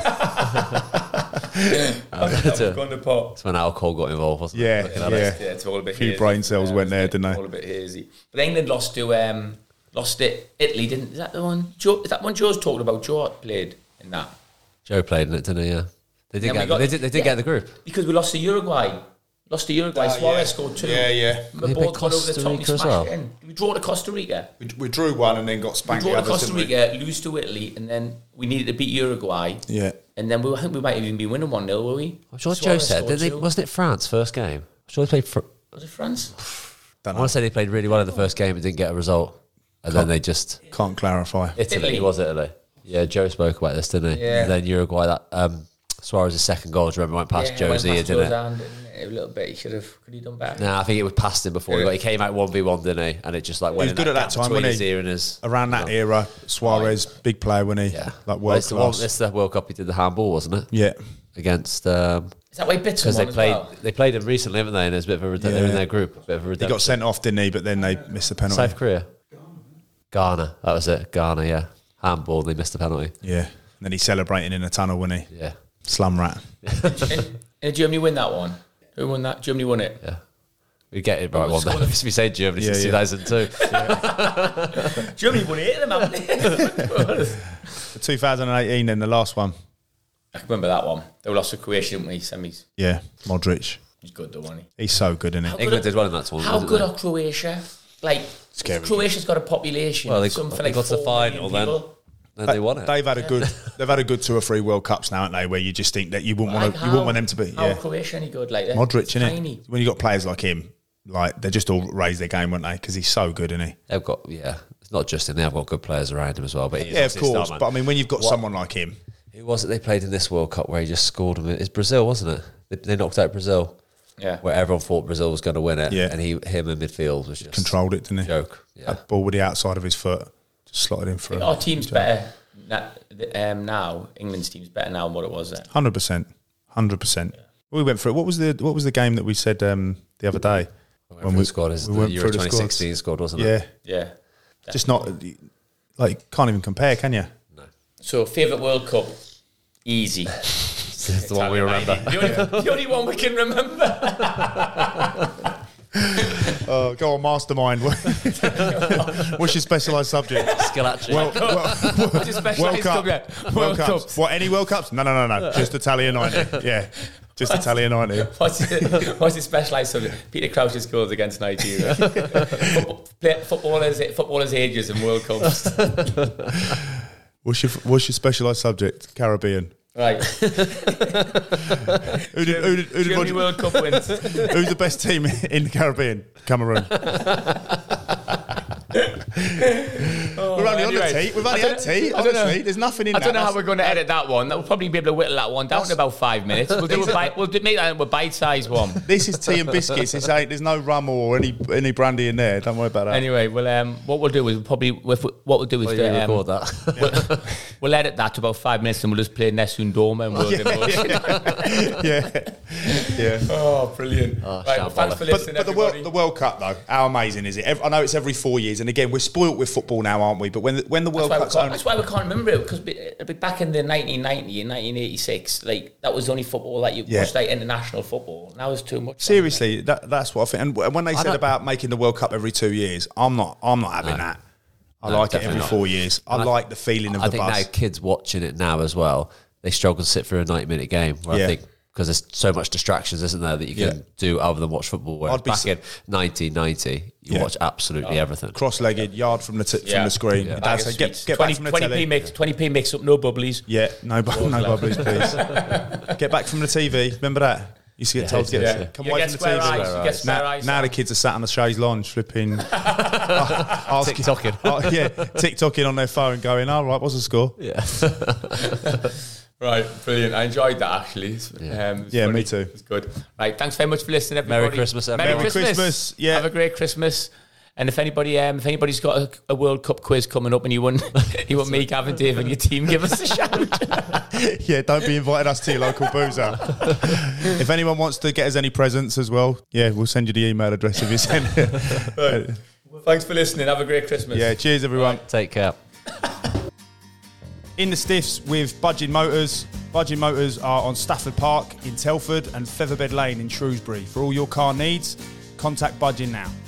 That was going to pot. That's when alcohol got involved, wasn't Yeah, it? Looking at yeah. it. Yeah, it's all a bit Few hazy. brain cells Yeah, went there, it's didn't they? All a bit hazy. But England lost to um, lost it. Italy didn't. Is that the one? Joe, is that one Joe's talking about? Joe played in that Joe played in it, didn't he? Yeah. They did Yeah, we get. got- They did. They did yeah. get the group. because we lost to Uruguay. Lost to Uruguay. Oh, Suarez yeah. scored two. Yeah, yeah. Remember, They both played got over the Costa top and Rica as smashed well? it in. We drew to Costa Rica. We, we drew one and then got We spanked. drew the to others, Costa didn't we? Rica, lose to Italy, and then we needed to beat Uruguay. Yeah. And then we, I think we might even be winning one nil, were we? I'm sure Joe Suarez said. scored Did they, two. wasn't it France first game? I'm sure they played. Fr- Was it France? Don't I know. want to say they played really well in the first game and didn't get a result, and then they just Can't clarify. Italy, Italy. was Italy. Yeah, Joe spoke about this, didn't he? Yeah. And then Uruguay. That um, Suarez's second goal. Do you remember went past Yeah, Joe's went ear, past didn't Joe's it? hand, didn't it? A little bit. He should have. Could he done better? Nah, I think it was past him before. He, Yeah. got, he came out one v one, didn't he? And it just like went was in good at that gap time, between wasn't his he? ear and his Around that era, Suarez, big player, wasn't he? Yeah, Like Well, world it's the, one, class. it's the World Cup he did the handball, wasn't it? Yeah. Against um, Is that why he bit because someone they as played well? they played him recently, haven't they? And there's a bit of a rede- they're in Yeah. their group, a bit of a He redemption. got sent off, didn't he? But then they missed the penalty. South Korea, Ghana. That was it. Ghana, yeah. Handball. They missed the penalty. Yeah. And then he's celebrating in a tunnel, wasn't he? Yeah, Slum rat. And did Germany win that one? Who won that? Germany won it. yeah. We get it right was one day. scored- We say Germany Yeah, since yeah. two thousand two. Germany won it, them, haven't they? two thousand eighteen, then the last one. I can remember that one. They lost to Croatia, didn't we? Semis. Yeah. Modric. He's good, though, wasn't he? He's so good, isn't he? England did well in that tournament. How didn't good they? are Croatia? Like, Scary. Croatia's got a population. Well, they of got, something they like got to the four final million then. people. Then they won it. They've had a good. They've had a good two or three World Cups now, haven't they? Where you just think that you wouldn't want Like to. how- You wouldn't want them to be. How Yeah. are Croatia any good? Like, they're Modric, innit? tiny. When you got players like him, like they just all raise their game, won't they? Because he's so good, isn't he? They've got yeah. It's not just in there. They've got good players around him as well. But he's Yeah, of obviously a course. star man. But I mean, when you've got What- someone like him, Who was it they played in this World Cup where he just scored them? It's Brazil, wasn't it? They, they knocked out Brazil, Yeah. where everyone thought Brazil was going to win it, Yeah. and he, him in midfield was just controlled it, didn't he? joke. Yeah, That ball with the outside of his foot, just slotted in for. Our team's better na- um, now. England's team's better now than what it was then. Hundred percent, hundred percent. We went through. What was the What was the game that we said um, the other day? when we squad is we the went Euro through the twenty sixteen squad, wasn't Yeah, it? Yeah. just not like can't even compare, can you? So, favourite World Cup? Easy. It's the one we remember. The only, the only one we can remember. Oh, go on, mastermind. What's your specialised subject? Skill actually. Well, well, What's your specialised World Cup. subject? World World Cups. Cups. What? Any World Cups? No, no, no, no. Just Italian ninety. Yeah, just Italian ninety. What's it, what's his specialised subject? Peter Crouch's goals against Nigeria. Football, play, footballers, footballers' ages and World Cups. What's your What's your specialised subject? Caribbean. Right. Who did, who did, who did, Germany World Cup wins. Who's the best team in the Caribbean? Cameroon. Oh, We're only anyway, on the tea. We've only I had don't- tea. I don't know. Honestly, there's nothing in I that. don't know how That's- we're going to edit that one. That will probably be able to whittle that one down in about five minutes. We'll do a bite, we'll do, make that into a bite-sized one. This is tea and biscuits. This ain't. There's no rum or any any brandy in there. Don't worry about that. Anyway, well, um, what we'll do is we'll probably what we'll do is Well, you um, record that. we'll, we'll edit that to about five minutes and we'll just play Nessun Dorma and World in Motion. yeah, yeah. Oh, brilliant! Oh, right, well, thanks for But, listening, but the everybody. World, the World Cup, though, how amazing is it? Ev- I know it's every four years, and again, we're spoilt with football now, aren't we? But when the, when the That's World why, we Cup's can't, on, that's why we can't remember it, because back in the nineteen ninety and nineteen eighty-six, like that was the only football that you Yeah. watched, like international football. Now it's too much. seriously, that, that's what I think. And when they said don't- about making the World Cup every two years, I'm not. I'm not having that. I No, like it definitely every not. four years. I And like the feeling of I the think buzz. now kids watching it now as well, they struggle to sit through a ninety minute game. Where Yeah. I think because there's so much distractions, isn't there, that you can Yeah. do other than watch football. Whereas I'd be back s- in nineteen ninety, you Yeah. watch absolutely everything. Cross-legged, yard from the t- Yeah. from the screen. Yeah. Your Bag dad of said, "Get, sweets. get twenty, back from the twenty p telly." mix, twenty p mix up, no bubblies. Yeah, no, bu- no bubblies, please. Get back from the T V. Remember that? You used to get told to get Yeah. come You away get from the T V. square eyes, you get square Now, eyes. now the kids are sat on the chaise lounge flipping, asking, TikToking. oh, yeah, TikToking on their phone, going, "All right, what's the score?" Yeah. Right, brilliant. I enjoyed that actually. Yeah, um, Yeah, me too. It's good. Right, thanks very much for listening, everybody. Merry Christmas, Merry everyone. Merry Christmas. Christmas, yeah. Have a great Christmas. And if anybody, um, if anybody's got a, a World Cup quiz coming up and you want, you want me, Gavin, Dave, and your team, give us a shout. Yeah, don't be inviting us to your local boozer. If anyone wants to get us any presents as well, yeah, we'll send you the email address if you send it. Right. Thanks for listening. Have a great Christmas. Yeah, cheers everyone. Take care. In the Stiffs with Budging Motors. Budging Motors are on Stafford Park in Telford and Featherbed Lane in Shrewsbury. For all your car needs, contact Budging now.